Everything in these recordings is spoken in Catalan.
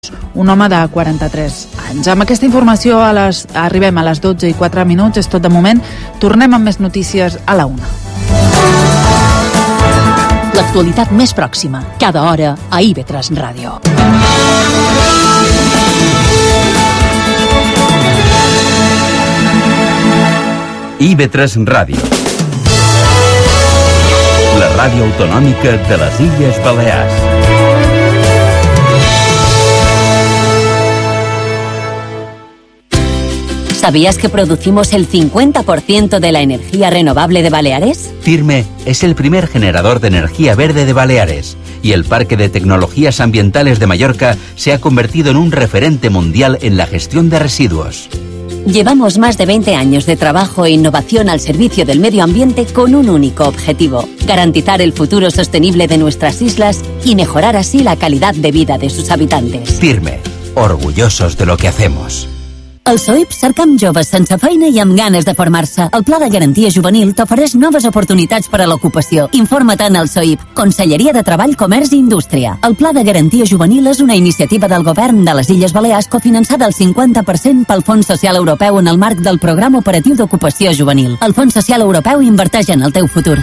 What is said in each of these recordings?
un home de 43 anys. Amb aquesta informació arribem a les 12:04. És tot de moment. Tornem amb més notícies a la 1. L'actualitat més pròxima, cada hora a IB3 Ràdio. IB3 Ràdio, la ràdio autonòmica de les Illes Balears. ¿Sabías que producimos el 50% de la energía renovable de Baleares? Firme es el primer generador de energía verde de Baleares y el Parque de Tecnologías Ambientales de Mallorca se ha convertido en un referente mundial en la gestión de residuos. Llevamos más de 20 años de trabajo e innovación al servicio del medio ambiente con un único objetivo: garantizar el futuro sostenible de nuestras islas y mejorar así la calidad de vida de sus habitantes. Firme, orgullosos de lo que hacemos. Al SOIP cercam joves sense feina i amb ganes de formar-se. El Pla de Garantia Juvenil t'ofereix noves oportunitats per a l'ocupació. Informa't en el SOIP, Conselleria de Treball, Comerç i Indústria. El Pla de Garantia Juvenil és una iniciativa del Govern de les Illes Balears cofinançada al 50% pel Fons Social Europeu en el marc del Programa Operatiu d'Ocupació Juvenil. El Fons Social Europeu inverteix en el teu futur.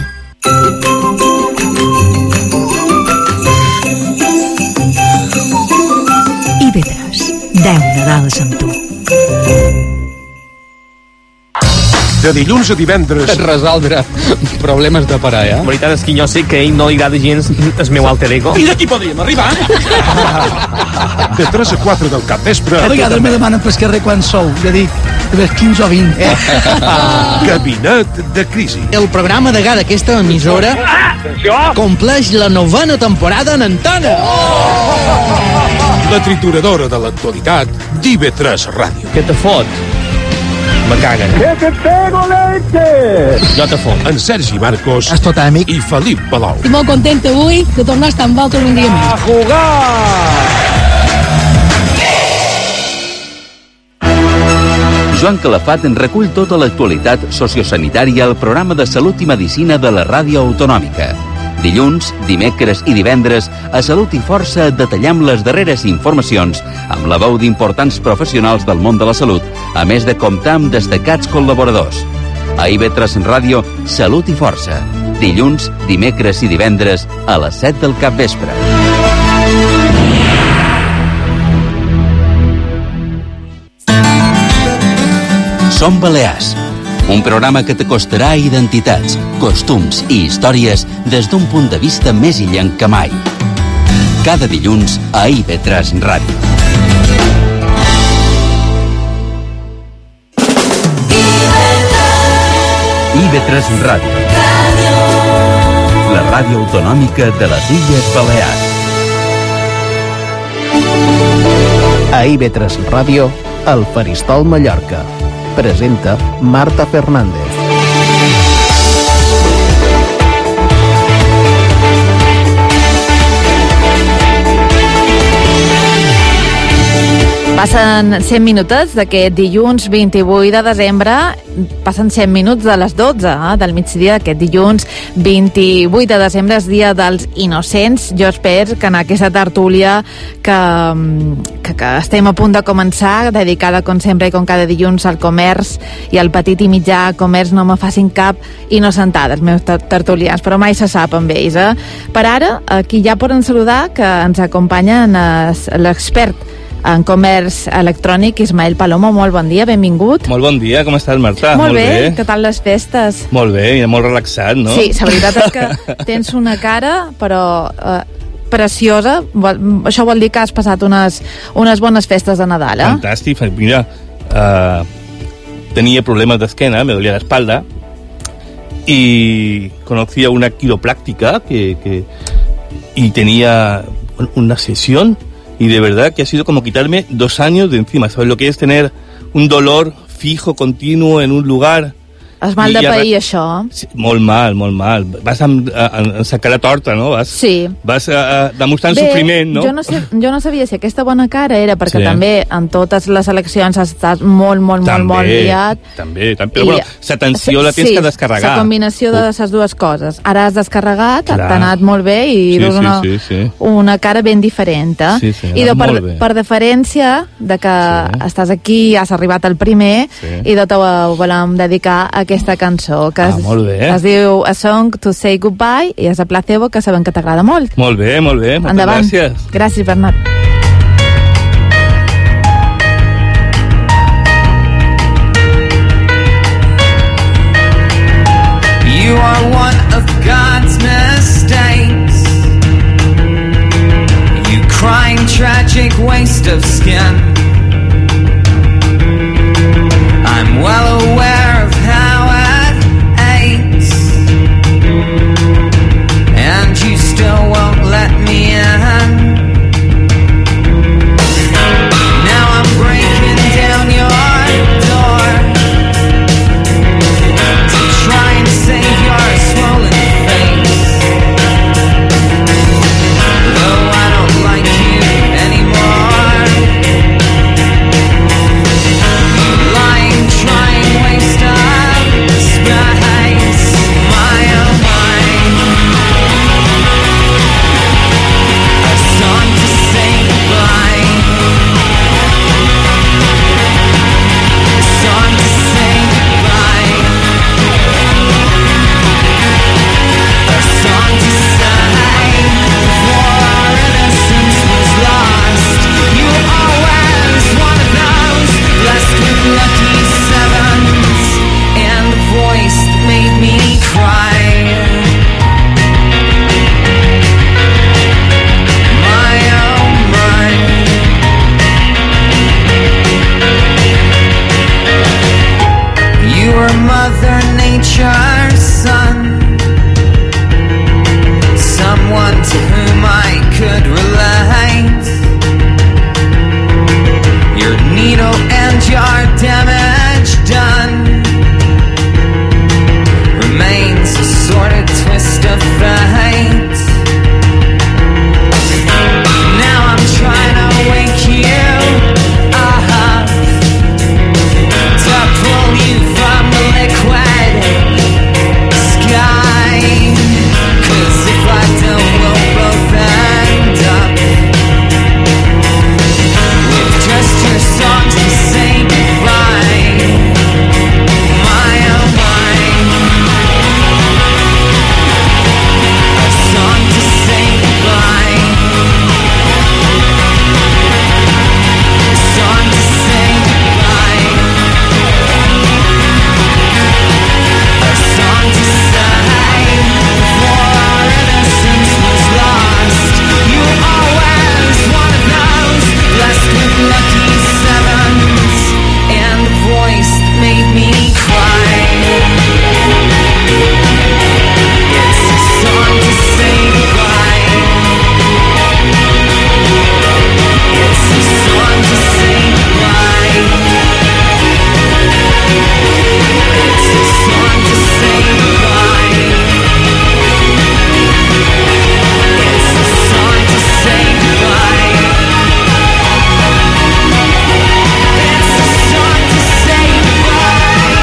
IB3, 10 Nadals amb tu. De dilluns a divendres... Resoldre problemes de parella. La veritat és que jo sé que a ell no li agrada gens el meu alter ego. I d'aquí podríem arribar. De 3 a 4 del capvespre... A vegades me demanen per carrer quan sou. Ja dic, de 15 o 20. Gabinet de crisi. El programa de gara d'aquesta emissora compleix la 9a temporada en antena. La trituradora de l'actualitat d'IB3 Ràdio. Què te fot? Me caguen. Que tengo leche! Jo te fot. En Sergi Marcos És tot amic. i Felip Palau. Estic molt content avui de tornar a estar amb vosaltres un dia més. A jugar! Joan Calafat en recull tota l'actualitat sociosanitària al programa de Salut i Medicina de la Ràdio Autonòmica. Dilluns, dimecres i divendres, a Salut i Força detallem les darreres informacions amb la veu d'importants professionals del món de la salut, a més de comptar amb destacats col·laboradors. A IB3 Ràdio, Salut i Força. Dilluns, dimecres i divendres a les 7 del capvespre. Som Balears, un programa que t'acostarà a identitats, costums i històries des d'un punt de vista més illenc que mai. Cada dilluns a IB3 Ràdio. IB3 Ràdio. La ràdio autonòmica de les Illes Balears. A IB3 Ràdio, el Faristol Mallorca. Presenta Marta Fernández. Passen 100 minutets d'aquest dilluns 28 de desembre. Passen 100 minuts de les 12 del migdia d'aquest dilluns 28 de desembre, és dia dels innocents. Jo espero que en aquesta tertúlia que estem a punt de començar, dedicada com sempre i com cada dilluns al comerç i al petit i mitjà comerç, no me facin cap innocentada els meus tertulians, però mai se sap amb ells. Per ara, aquí ja poden saludar que ens acompanya l'expert en comerç electrònic, Ismael Palomo. Molt bon dia, benvingut. Molt bon dia, com estàs, Marta? Molt bé, què tal les festes? Molt bé, molt relaxat, no? Sí, la veritat és que tens una cara, però preciosa. Això vol dir que has passat unes bones festes de Nadal, eh? Fantàstic, mira, tenía problemas de esquena, me dolía la espalda, y conocí a una quiropráctica y tenía una sesión. Y de verdad que ha sido como quitarme 2 años de encima. ¿Sabes lo que es tener un dolor fijo, continuo, en un lugar Es mal de pair, això. Sí, molt mal, molt mal. Vas amb sa cara torta, no? Vas demostrant sofriment, no? Jo no sabia si aquesta bona cara era perquè també en totes les eleccions has estat molt liat. També. Però bueno, sa tensió la tens que descarregar. La combinació de les dues coses. Ara has descarregat, t'ha anat molt bé i dus una cara ben diferent. I per deferència de que estàs aquí, has arribat al primer i de te volem dedicar a aquesta cançó que es diu A Song to Say Goodbye i és a Placebo, que sabem que t'agrada molt. Molt bé. Moltes gràcies. Gràcies, Bernat. You are one of God's mistakes. You crying tragic waste of skin. I'm well aware of how it aches, and you still won't let me in. Now I'm breaking down your door to try and save your swollen face, though I don't like you anymore. You lying, trying, waste of space, my oh my. A song to say goodbye. A song to say goodbye. A song to say before our innocence was lost. You were always one of those blessed with lucky sevens and the voice that made me cry. My oh my. You were Mother Nature's son, someone to whom I could relate. Your needle and your damage done remains a sort of twist of fate. Now I'm trying to wake you up, to pull you from the liquid sky. 'Cause if I don't, we'll both end up with just your songs to say goodbye. My oh my. A song to say goodbye. A song to say goodbye. A song to say before our innocence was lost. You were always one of those blessed with lucky sevens and the voice that made me cry. It's a song to say goodbye. It's a song to say goodbye. It's a song to say goodbye. It's a song to say goodbye. It's a song to say goodbye.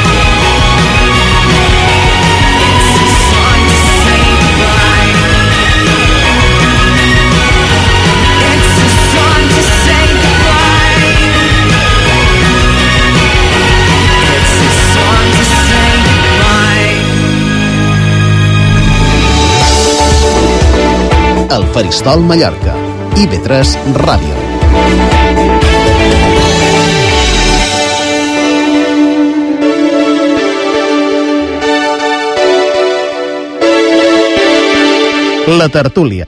It's a song to say goodbye. It's a song to say goodbye. It's a song to say goodbye. El Faristol Mallorca. IB3 Ràdio. La tertúlia.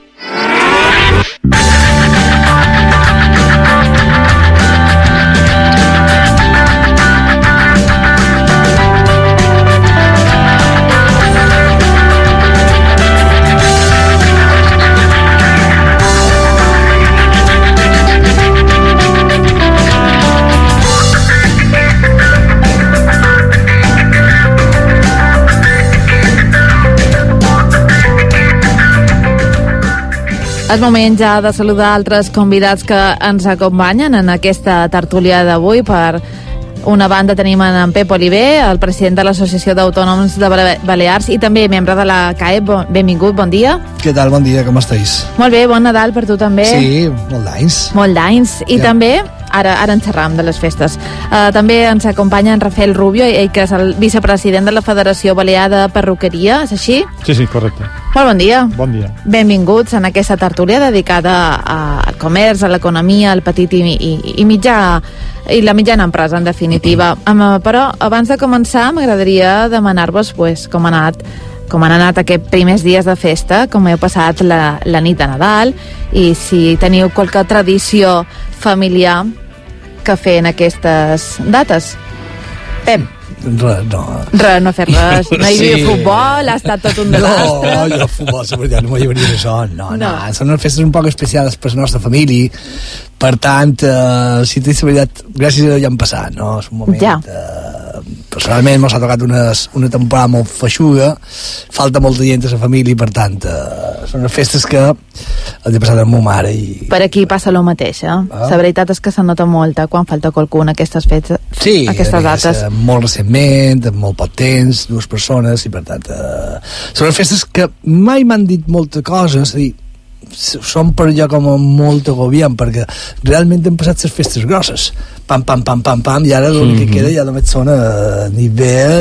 És moment ja de saludar altres convidats que ens acompanyen en aquesta tertúlia d'avui. Per una banda tenim en Pep Oliver, el president de l'Associació d'Autònoms de Balears i també membre de la CAE. Benvingut, bon dia. Què tal, bon dia, com estàs? Molt bé, bon Nadal per tu també. Sí, molt d'anys. Molt d'anys. I també, ara en xerram de les festes, també ens acompanya en Rafael Rubio, ell que és el vicepresident de la Federació Balear de Perruqueria, és així? Sí, correcte. Molt bon dia. Bon dia. Benvinguts en aquesta tertúlia dedicada al comerç, a l'economia, al petit i mitjà, i la mitjana empresa, en definitiva. Però, abans de començar, m'agradaria demanar-vos com han anat aquests primers dies de festa, com heu passat la nit de Nadal, i si teniu qualque tradició familiar que fer en aquestes dates. Pep. Res, no. Res, no fer res. No hi havia futbol, ha estat tot un desastre. No, jo futbol, la veritat, no m'hi hauria d'això. No. Són unes festes un poc especials per la nostra família. Per tant, si t'he la veritat, gràcies a Déu ja han passat, no? És un moment... Ja. Personalment m'ha tocat una temporada molt feixuga, falta molta gent a la família, per tant, són unes festes que els he passat amb ma mare i... Per aquí passa el mateix, La veritat és que se nota molt quan falta qualcú en aquestes festes, aquestes dates. Sí, molt recentment, amb molt poc temps, 2 persones, i per tant, són unes festes que mai m'han dit molta cosa, és a dir, són per allò com molt agobiant, perquè realment hem passat les festes grosses, pam, i ara l'únic que queda ja només són nit vea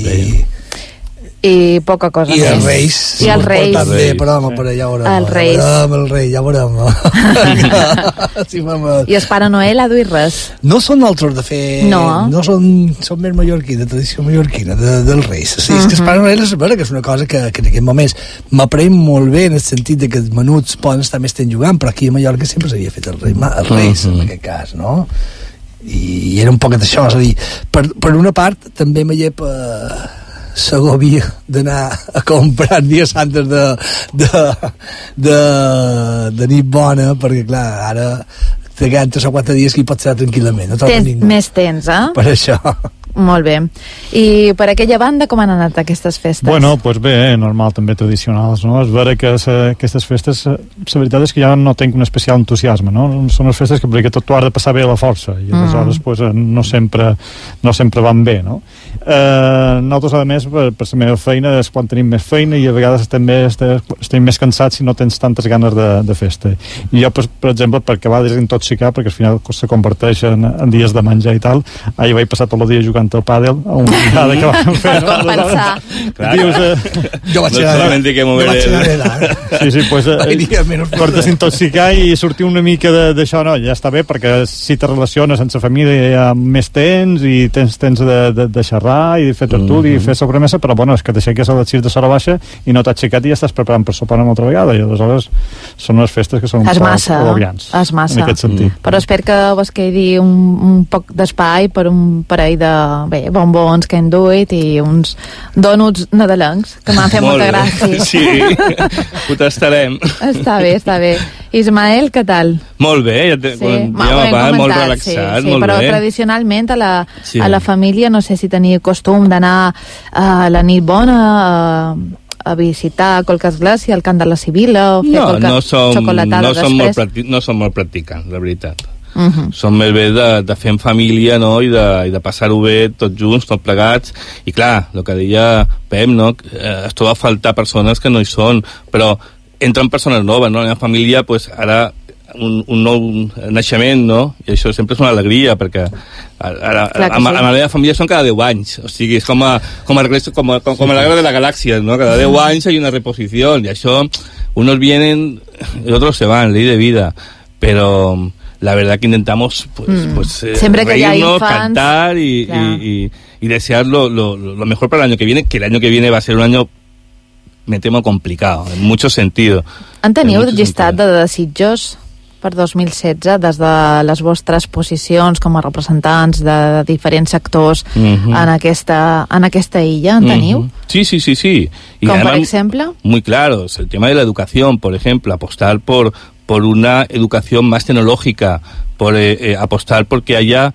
i poca cosa i més. Els Reis i els Reis també, però ja veurem el rei, ja veurem i el Pare Noel ha duit res? No són altres de fer, no són més mallorquí, de tradició mallorquina dels Reis, és que el Pare Noel és vera que és una cosa que en aquest moments m'aprèn molt bé en el sentit de que els menuts poden estar més temps jugant, però aquí a Mallorca sempre s'havia fet els Reis en aquest cas, no? I era un poc d'això, és a dir, per una part també me llepa s'agobia d'anar a comprar dies antes de nit bona, perquè clar, ara te queden 3 o 4 dies que hi pots estar tranquil·lament, no tens més temps, per això. Molt bé. I per aquella banda com han anat aquestes festes? Bueno, doncs bé, normal, també tradicionals, no? És vera que aquestes festes, la veritat és que ja no tenc un especial entusiasme, no? Són unes festes que perquè tot t'ho ha de passar bé a la força, i aleshores pues, no sempre van bé, no? Nosaltres, a més, per la meva feina, és quan tenim més feina i a vegades també estem més cansats si no tens tantes ganes de festa. I jo, per exemple, per acabar de desintoxicar, perquè al final se converteix en dies de menjar i tal, ahir vaig passar tot el dia jugant al pàdel a un vegada que vam fer, no? Per compensar. Jo vaig anar sí, pues per desintoxicar i sortir una mica d'això, no, ja està bé, perquè si te relaciones sense família hi ha més temps i tens de xerrar i fer tertúlia i fer sobremesa, però bueno, és que t'aixeques a les 6 de l'hora baixa i no t'has aixecat i ja estàs preparant per sopar una altra vegada, i aleshores són unes festes que són un poc agobiants en aquest sentit. Però espero que vos quedi un poc d'espai per un parell de bombons que hem duit i uns dònuts nadalencs que m'han fet molta gràcia. Sí, ho tastarem. Està bé. Ismael, què tal? Molt bé, molt relaxat, molt però bé. Tradicionalment a la família no sé si tenia costum d'anar a la nit bona a visitar qualque església, al cant de la Sibila o fer qualque xocolatada després. No som molt practicants, la veritat. Som més bé de fer en família, no? I de passar-ho bé tots junts, tots plegats, i clar, el que deia Pep, no? Es troba a faltar persones que no hi són, però entren persones noves, no? En la família, pues, ara un nou naixement, no? I això sempre és una alegria, perquè a la meva família són cada 10 anys, o sigui, és com a la guerra de la galàxia, no? Cada 10 anys hay una reposición, y això, unos vienen y otros se van, ley de vida, pero la verdad que intentamos siempre que reírnos, cantar y desear lo mejor para el año que viene, que el año que viene va a ser un año, me temo, complicado, en muchos sentidos. En teniu llistat de desitjos per 2016 des de les vostres posicions com a representants de diferents sectors en aquesta illa, en teniu? Sí. Y ¿como además, por ejemplo? Muy claro, el tema de la educación, por ejemplo, apostar por una educación más tecnológica, por apostar porque haya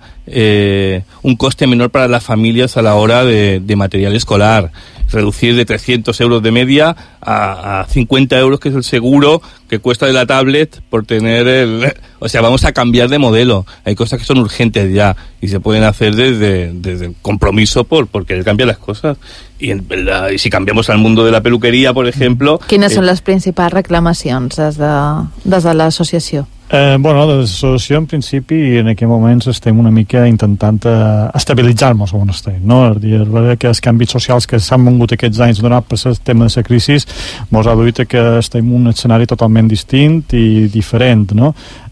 un coste menor para las familias a la hora de material escolar, reducir de 300 euros de media a 50 euros, que es el seguro que cuesta de la tablet por tener o sea, vamos a cambiar de modelo. Hay cosas que son urgentes ya y se pueden hacer desde el compromiso por querer cambiar las cosas. Y si cambiamos al mundo de la peluqueria, por ejemplo... Quines són les principals reclamacions des de l'associació? Bueno, l'associació en principi en aquests moments estem una mica intentant estabilitzar-nos on estem, no? És dir, que els canvis socials que s'han vengut aquests anys donat per el tema de la crisi mos ha duit que estem en un escenari totalment distint i diferent, no?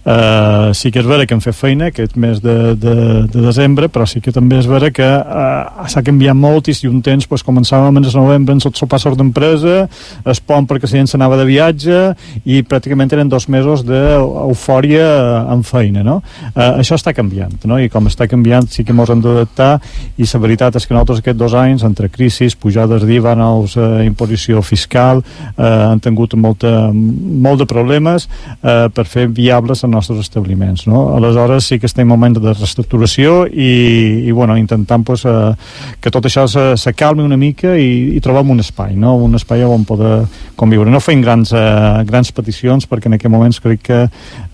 Sí que és vera que hem fet feina aquest mes de desembre, però sí que també és vera que s'ha canviat molt i si un temps pues, començàvem en el novembre en els sopars d'empresa, es pont perquè la gent s'anava de viatge i pràcticament eren 2 mesos d'eufòria en feina, no? Això està canviant, no? I com està canviant sí que ens hem d'adaptar i la veritat és que nosaltres aquests 2 anys, entre crisis, pujades d'IVA, nous imposició fiscal, han tingut molt de problemes per fer viables els nostres establiments, no? Aleshores sí que estem en moment de reestructuració i bueno, intentant pues, que tot això se calmi una mica i trobem un espai, no? Un espai on poder conviure. No fem grans peticions perquè en aquest moments crec que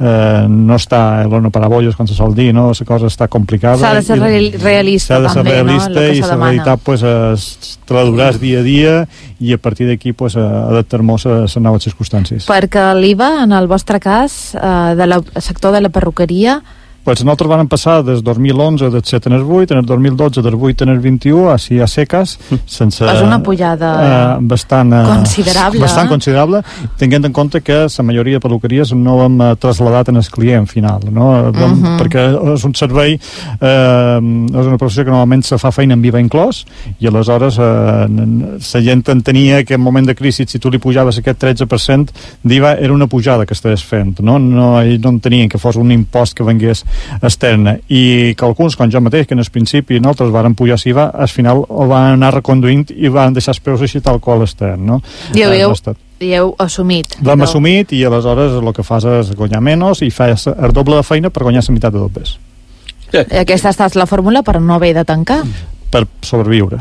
no està l'horno parabolles, com se sol dir, no? La cosa està complicada. S'ha de ser realista també, no? S'ha de ser realista i la realitat pues, es traduràs dia a dia i a partir d'aquí pues, adaptar-nos a les noves circumstàncies. Perquè l'IVA, en el vostre cas, del sector de la perruqueria, Pues nosaltres vam passar des 2011 del 7 en el 8, en el 2012 del 8 en el 21, així a seques, sense... És una pujada considerable. Bastant considerable, tenint en compte que la majoria de perruqueries no hem traslladat en el client final, no? Perquè és un servei, és una professió que normalment se fa feina en IVA inclòs, i aleshores la gent entenia que en moment de crisi, si tu li pujaves aquest 13% d'IVA, era una pujada que estaves fent, no entenien que fos un impost que vengués externa, i que alguns, com jo mateix, que en el principi nosaltres varen pujar l'IVA, al final ho van anar reconduint i van deixar els preus així tal qual extern, no? I heu assumit. L'hem assumit i aleshores el que fas és guanyar menys i fas el doble de feina per guanyar la meitat de dobles. Aquesta ha estat la fórmula per no haver de tancar. Per sobreviure.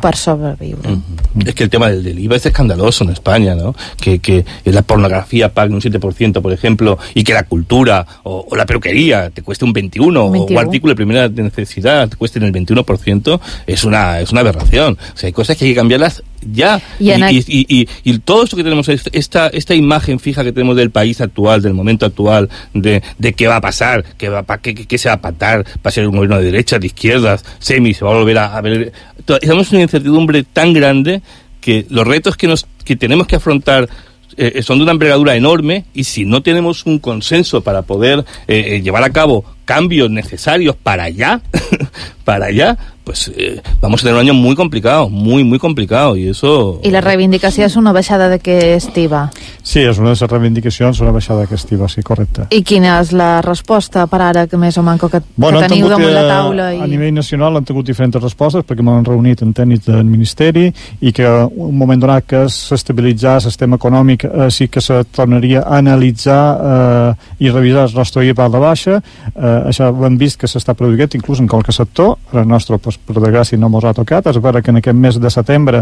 Es que el tema del IVA es escandaloso en España, ¿no? Que la pornografía pague un 7%, por ejemplo, y que la cultura o la peluquería te cueste un 21%, o artículo de primera necesidad te cueste en el 21%, es una aberración. O sea, hay cosas que hay que cambiarlas ya. Y todo esto que tenemos, esta imagen fija que tenemos del país actual, del momento actual, de qué va a pasar, qué se va a pactar, va a ser un gobierno de derechas, de izquierdas, se va a volver a ver... Estamos en una incertidumbre tan grande que los retos que tenemos que afrontar son de una envergadura enorme, y si no tenemos un consenso para poder llevar a cabo cambios necesarios para allá, pues vamos a tener un año muy complicado, muy complicado, y eso... I la reivindicació és una baixada d'aquest IVA. Sí, és una de les reivindicacions, una baixada d'aquest IVA, sí, correcte. I quina és la resposta per ara, que més o manco que teniu damunt la taula? A nivell nacional han tingut diferents respostes, perquè m'han reunit en tècnics del Ministeri, i que un moment donat que s'estabilitzar el sistema econòmic sí que se tornaria a analitzar i revisar el nostre IVA a la baixa. Això ho hem vist que s'està produint inclús en qualque sector. El nostre, per desgràcia, no mos ha tocat. És vera que en aquest mes de setembre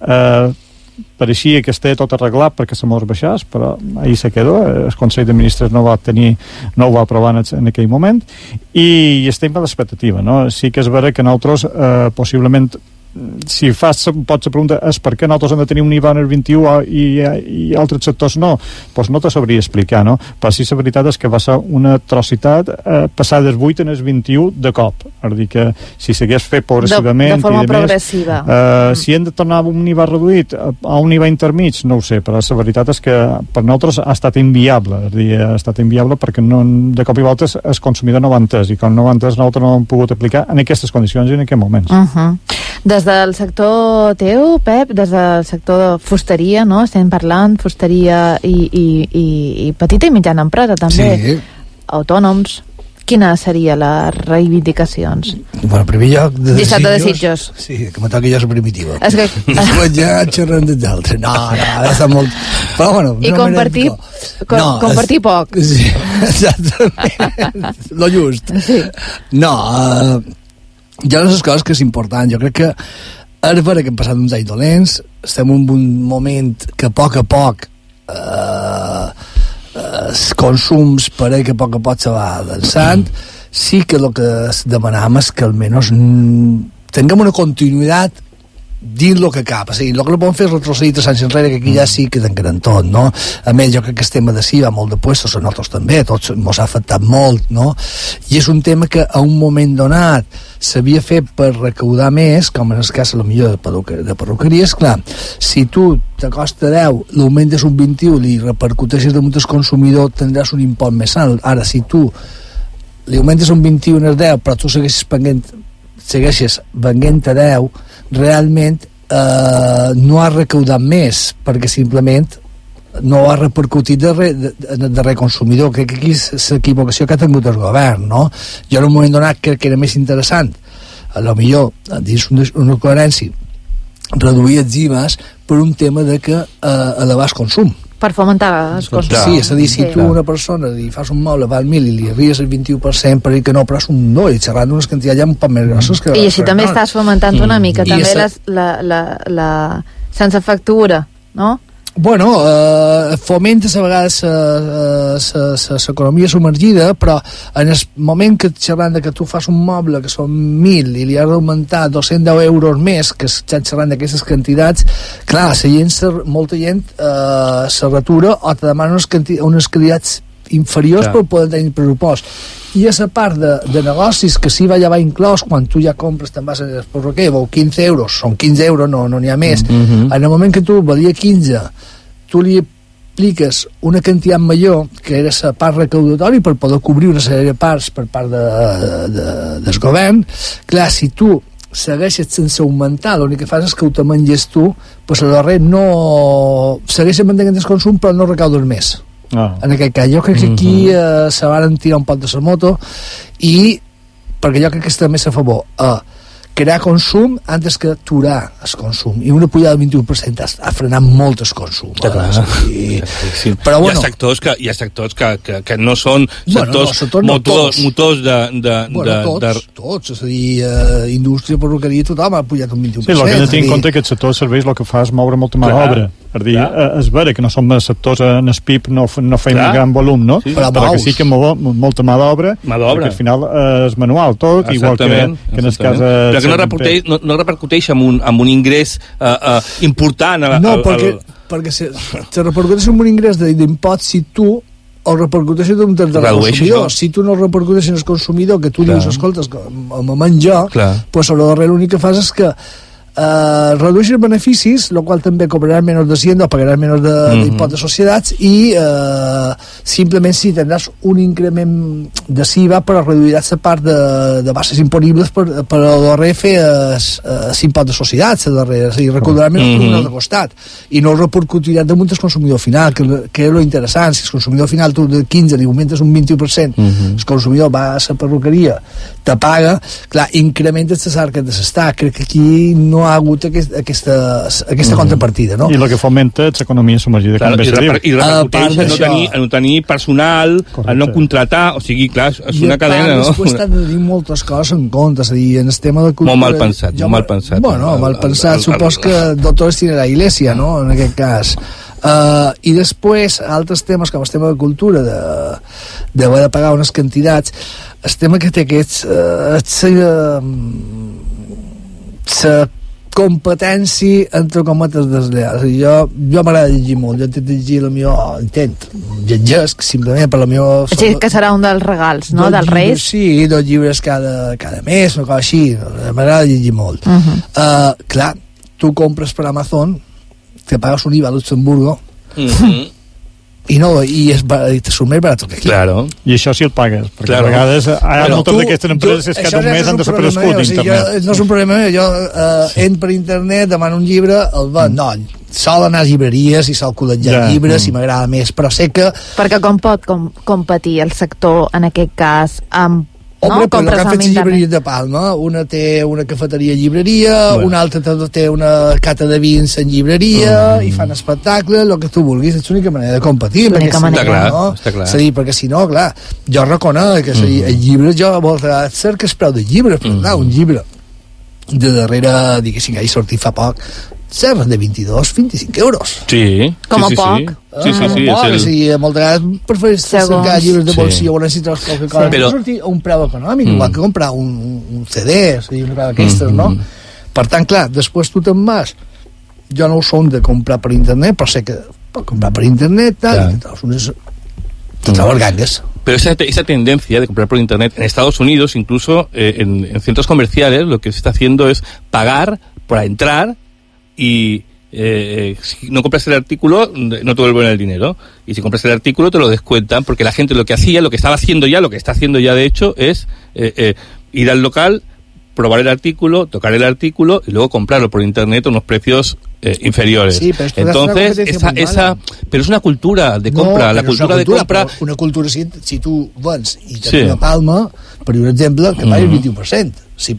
pareixia que estava tot arreglat perquè se mos baixés, però ahir se quedó. El Consell de Ministres no ho va aprovar en aquell moment, i estem a l'expectativa, no? Sí que és vera que nosaltres possiblement, si pots preguntar és per què nosaltres hem de tenir un IVA en el 21 i altres sectors no, doncs no te sabria explicar, no? Però sí la veritat és que va ser una atrocitat passar del 8 en el 21 de cop, és dir que si s'hagués fet progressivament de forma progressiva, si hem de tornar a un IVA reduït a un IVA intermig, no ho sé, però la veritat és que per nosaltres ha estat inviable, és dir, ha estat inviable perquè de cop i volta el consumidor no ho ha entès, i quan no ho ha entès nosaltres no ho hem pogut aplicar en aquestes condicions i en aquests moments. Des del sector teu, Pep, des del sector de fusteria, no? Estem parlant fusteria i petita i mitjana empresa també, autònoms. quines serien les reivindicacions? Bueno, en primer lloc, de Dissabte de Sitges. Sí, que me toqui jo la primitiva. És que... Després ja xerrem dels altres. No, ha estat molt... Però, bueno, I compartir, compartir poc. Sí, exactament. Lo just. Sí. No, hi ha les coses que és important. Jo crec que és vera que hem passat uns anys dolents, estem en un moment que a poc els consums pareix que a poc se va avançant. Sí que el que demanam és que almenys tinguem una continuïtat dins el que cap, o sigui, el que no podem fer és retrocedir 3 anys enrere, que aquí ja sí que tancaran tot, no? A més, jo crec que el tema de sí va molt de puestos, a nosaltres també, a tots ens ha afectat molt, no? I és un tema que a un moment donat s'havia fet per recaudar més, com en el cas a lo millor de perruqueries, clar, si tu te costa 10, l'augmentes un 21, li repercuteixes damunt el consumidor, tindràs un impost més alt. Ara, si tu li augmentes un 21 a 10, però tu segueixes venent a 10, realment no ha recaudat més, perquè simplement no ha repercutit de darrer consumidor. Crec que aquí és l'equivocació que ha tingut el govern, no? Jo en un moment donat crec que era més interessant, a lo millor dins una coherència, reduir els IVAs per un tema de que elevar el consum. Per fomentar els consums. Sí, és a dir, si tu una persona li fas un moble, val 1.000 i li arribes el 21%, per dir que no, però és un no, i xerrant d'unes quantitats ja un poc més grosses que... I així també estàs fomentant una mica també la sense factura, no? Bueno, fomenta a vegades l'economia submergida, però en el moment que xerrant que tu fas un moble que són 1.000 i li has d'augmentar 210 euros més, que estan xerrant d'aquestes quantitats, clar, molta gent se retura o te demana unes quantitats inferiors per poder tenir pressupost. I a la part de negocis que sí va llevar inclòs quan tu ja compres te'n vas a perruquer, veu 15 euros, són 15 euros, no n'hi ha més. En el moment que tu valia 15, tu li apliques una quantitat major, que era la part recaudatori, per poder cobrir una sèrie de parts per part del govern. Clar, si tu segueixes sense augmentar, l'únic que fas és que ho te menges tu, doncs a darrere no... segueixes mantenint el consum però no recaudes més. En aquest cas, jo crec que aquí se van tirar un pot de la moto, i perquè jo crec que està més a favor crear consum antes que aturar el consum, i una pujada del 21% ha frenat molt el consum. Però bueno, hi ha sectors que no són sectors motors de... Tots, és a dir, indústria, perruqueria, tothom ha pujat un 21%. Sí, el que hem de tenir en compte que el sector de serveis el que fa és moure molta mà d'obra. Per dir, és vera que no som sectors en el PIB, no fem gran volum, no? Però que sí que molta mà d'obra, perquè al final és manual tot, igual que en el cas... Però que no repercuteix en un ingrés important. No, perquè se repercuteix en un ingrés d'impost si tu o repercuteixes d'un terç del consumidor. Si tu no repercuteixes en el consumidor, que tu dius, escoltes, me menjo, doncs a lo darrere l'únic que fas és que redueixen beneficis, el qual també cobrarà menys de 100 o pagarà menys d'impost de societats, i simplement si tindràs un increment de SIVA però reduiràs la part de bases imponibles per a darrere fer l'impost de societats, a darrere, és a dir, recordarà menys per un altre costat, i no repercutirà damunt el consumidor final, que és lo interessant. Si el consumidor final tu de 15 li augmentes un 21%, el consumidor va a la perruqueria, te paga, clar, incrementes les arques de l'estat. Crec que aquí no ha hagut aquesta contrapartida, no? I el que fomenta és l'economia submergida, com bé se diu. I repercuteix a no tenir personal, a no contratar, o sigui, clar, és una cadena, no? Després t'han de dir moltes coses en compte, és a dir, en el tema de cultura... Molt mal pensat, molt mal pensat. Bueno, mal pensat, supos que doctor Estina la Iglesia, no?, en aquest cas. I després, altres temes, com el tema de cultura, d'haver de pagar unes quantitats, el tema que té aquests... la competència entre cometes desleals. Jo m'agrada llegir molt, jo intent llegir llegesc simplement per la meva... Sí, que serà un dels regals, no?, dels Reis. Sí, 2 llibres cada mes, una cosa així, m'agrada llegir molt. Clar, tu compres per Amazon, te pagues un IVA a Luxemburgo, i te surt més barat que aquí. Claro. I això sí el pagues, perquè a vegades hi ha moltes d'aquestes empreses que cada mes han desaparegut d'internet. No és un problema meu, jo entro per internet, demano un llibre, el ven, no, sol anar a llibreries i sol col·legiar llibres si m'agrada més, però sé que... Perquè com pot competir el sector en aquest cas amb Home, però que han fet les llibreries de Palma, una té una cafeteria llibreria, una altra té una cata de vins en llibreria, i fan espectacles, el que tu vulguis, és l'única manera de competir. Està clar. És a dir, perquè si no, clar, jo reconec que el llibre, jo a voltes cerco el preu de llibres, però clar, un llibre de darrere, diguéssim, que ha sortit fa poc, serven de 22-25 euros. Sí. Com a poc. Sí, moltes vegades prefereix cercar llibres de bolsillo o necessites qualque cosa que surti a un preu econòmic, igual que comprar un CD, és a dir, una cosa d'aquestes, no? Per tant, clar, després tu te'n vas. Jo no ho som de comprar per internet, però sé que pot comprar per internet, tal, te trobes gangues. Pero esa tendencia de comprar por internet en Estados Unidos, incluso en centros comerciales, lo que se está haciendo es pagar para entrar y si no compras el artículo no te devuelven el dinero, y si compras el artículo te lo descuentan, porque la gente lo que está haciendo ya de hecho es ir al local, probar el artículo, tocar el artículo y luego comprarlo por internet a unos precios inferiores. Sí, pero entonces pero es una cultura de compra, la cultura de compra, una cultura si tu vens i tens una Palma, per exemple, que pagues 21%,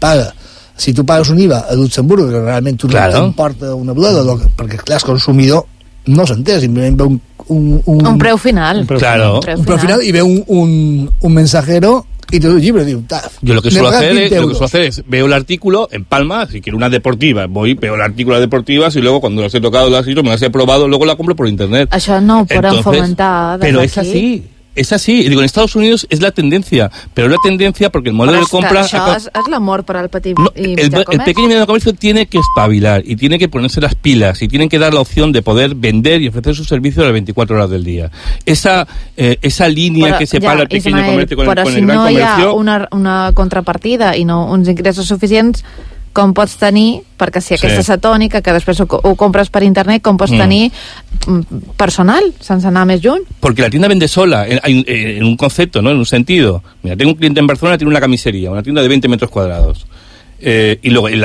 si tu pagues un IVA a Luxemburg, que realment tu no t'importa una bleda, perquè clar, el consumidor no s'entén, simplement ve un preu final. Un preu final i ve un mensajero y te doy un libro, digo, yo lo que suelo hacer es veo el artículo en Palma, si quiero una deportiva, veo el artículo de deportivas y luego cuando las he tocado, me las he probado, luego la compro por internet. Això no ho podem fomentar des d'aquí. Es así, y digo, en Estados Unidos es la tendencia, pero es la tendencia porque el modelo de compra... Això és l'amor per al petit i el pequeño y mediano comercio tiene que espabilar y tiene que ponerse las pilas y tienen que dar la opción de poder vender y ofrecer sus servicios a las 24 horas del día. Esa línea que separa el pequeño comercio con el gran comercio... Però si no hi ha una contrapartida i no uns ingressos suficients, com pots tenir, perquè si aquesta és la tònica, que després ho compres per internet, com pots tenir personal, sense anar més lluny? Porque la tienda vende sola, en un concepto, ¿no? En un sentido. Mira, tengo un cliente en Barcelona, tiene una camisería, una tienda de 20 metros cuadrados. Y luego en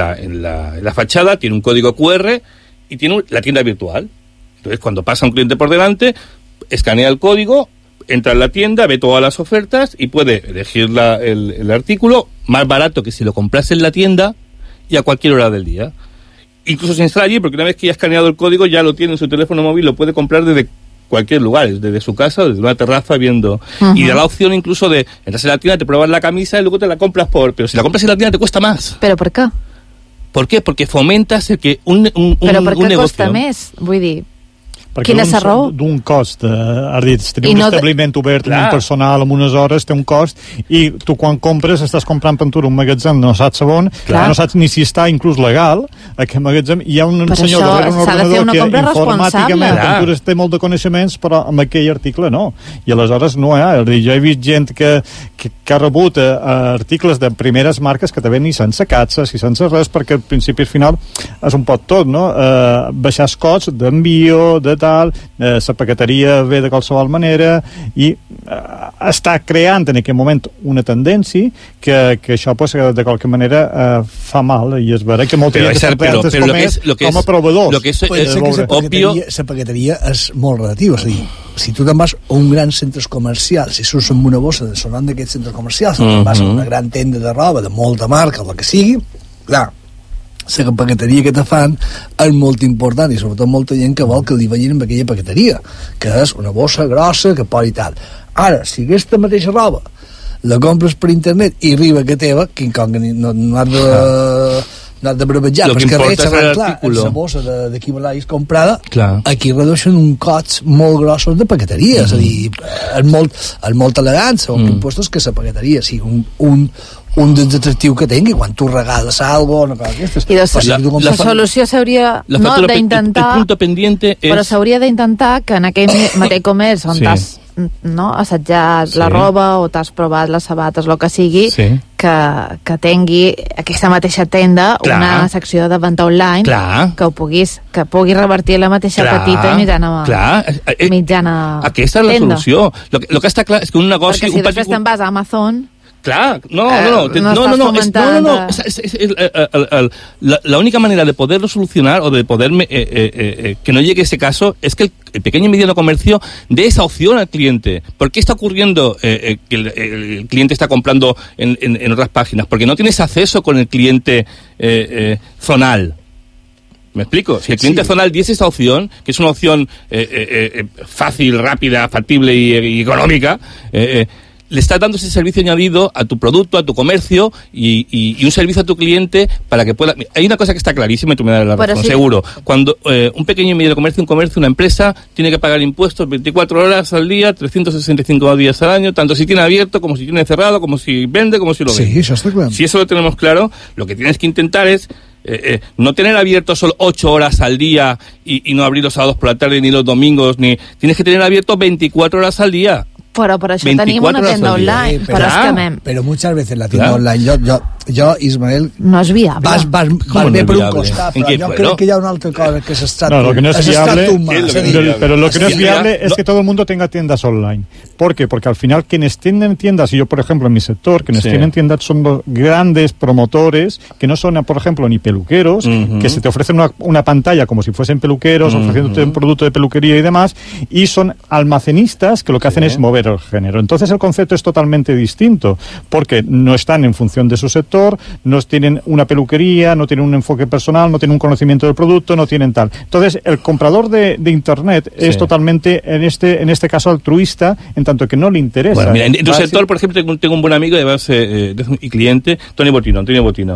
la fachada tiene un código QR y tiene la tienda virtual. Entonces, cuando pasa un cliente por delante, escanea el código, entra en la tienda, ve todas las ofertas y puede elegir el artículo más barato que si lo comprase en la tienda y a cualquier hora del día. Incluso sin estar allí, porque una vez que ya ha escaneado el código ya lo tiene en su teléfono móvil, lo puede comprar desde cualquier lugar, desde su casa, desde una terraza viendo. Y da la opción incluso de entras en la tienda, te pruebas la camisa y luego te la compras pero si la compras en la tienda te cuesta más. ¿Pero por qué? ¿Por qué? Porque fomentas el que un negocio... costa més? Vull dir... Perquè d'un cost, has dit, tenir un establiment obert amb un personal amb unes hores té un cost, i tu quan compres estàs comprant pintura un magatzem, no saps on, no saps ni si està inclús legal aquest magatzem, hi ha un senyor darrere un ordenador que informàticament pintura té molt de coneixements, però amb aquell article no, i aleshores no hi ha. Jo he vist gent que ha rebut articles de primeres marques que també ni sense catxes i sense res, perquè al principi al final és un pot tot, no? Baixar els costs d'envio, de tal, la paqueteria ve de qualsevol manera, i està creant en aquest moment una tendència que això pues, de qualque manera fa mal, i és vera que molta gent s'empresa com a proveedors. Lo que és obvio... La paqueteria és molt relativa, és a dir, si tu te'n vas a un gran centre comercial, si surts amb una bossa de sonant d'aquests centres comercials, si te'n vas a una gran tenda de roba de molta marca, el que sigui, clar, la paqueteria que te fan és molt important, i sobretot molta gent que vol que li vegin amb aquella paqueteria, que és una bossa grossa que pot i tal. Ara, si aquesta mateixa roba la compres per internet i arriba que teva, que no has de brevejar, perquè res, clar, la bossa d'aquí l'has comprada, aquí redueixen un cost molt grossos de paqueteria, és a dir, és molt elegant, segons quin puestos que la paqueteria sigui un dels atractius que tingui quan tu regales algo, una cosa d'aquestes. I la solució s'hauria d'intentar, però s'hauria d'intentar que en aquell mateix comerç on t'has assajat la roba o t'has provat les sabates, el que sigui, que tingui aquesta mateixa tenda una secció de venda online que pugui revertir la mateixa petita i mitjana aquesta és la solució. El que està clar és que un negoci... Perquè si després te'n vas a Amazon... Claro, la única manera de poderlo solucionar o de poder que no llegue ese caso es que el pequeño y mediano comercio dé esa opción al cliente. ¿Por qué está ocurriendo que el cliente está comprando en otras páginas? Porque no tienes acceso con el cliente zonal. ¿Me explico? Si el cliente zonal diese esa opción, que es una opción fácil, rápida, factible y económica, le estás dando ese servicio añadido a tu producto, a tu comercio y un servicio a tu cliente para que pueda... Hay una cosa que está clarísima y tú me das la razón, seguro. Cuando un pequeño y medio comercio, una empresa, tiene que pagar impuestos 24 horas al día, 365 días al año, tanto si tiene abierto, como si tiene cerrado, como si vende, como si lo vende. Sí, eso está claro. Si eso lo tenemos claro, lo que tienes que intentar es no tener abierto solo 8 horas al día y no abrir los sábados por la tarde ni los domingos, ni tienes que tener abierto 24 horas al día. Però per això tenim una tenda online. Però muchas veces la tienda online, jo, Ismael... No és viable. Vas bé per un costat, però jo crec que hi ha una altra cosa que s'està... No, lo que no es viable, pero lo que no es viable es que todo el mundo tenga tiendas online. ¿Por qué? Porque al final quienes tienen tiendas, y yo por ejemplo en mi sector, quienes tienen tiendas son los grandes promotores, que no son, por ejemplo, ni peluqueros, que se te ofrecen una pantalla como si fuesen peluqueros, ofreciéndote un producto de peluquería y demás, y son almacenistas que lo que hacen es mover el género. Entonces el concepto es totalmente distinto, porque no están en función de su sector, no tienen una peluquería, no tienen un enfoque personal, no tienen un conocimiento del producto, no tienen tal. Entonces el comprador de internet es totalmente, en este caso, altruista, en tanto que no le interesa. Bueno, mira, en tu sector, por ejemplo, tengo un buen amigo y cliente, Antonio Botino.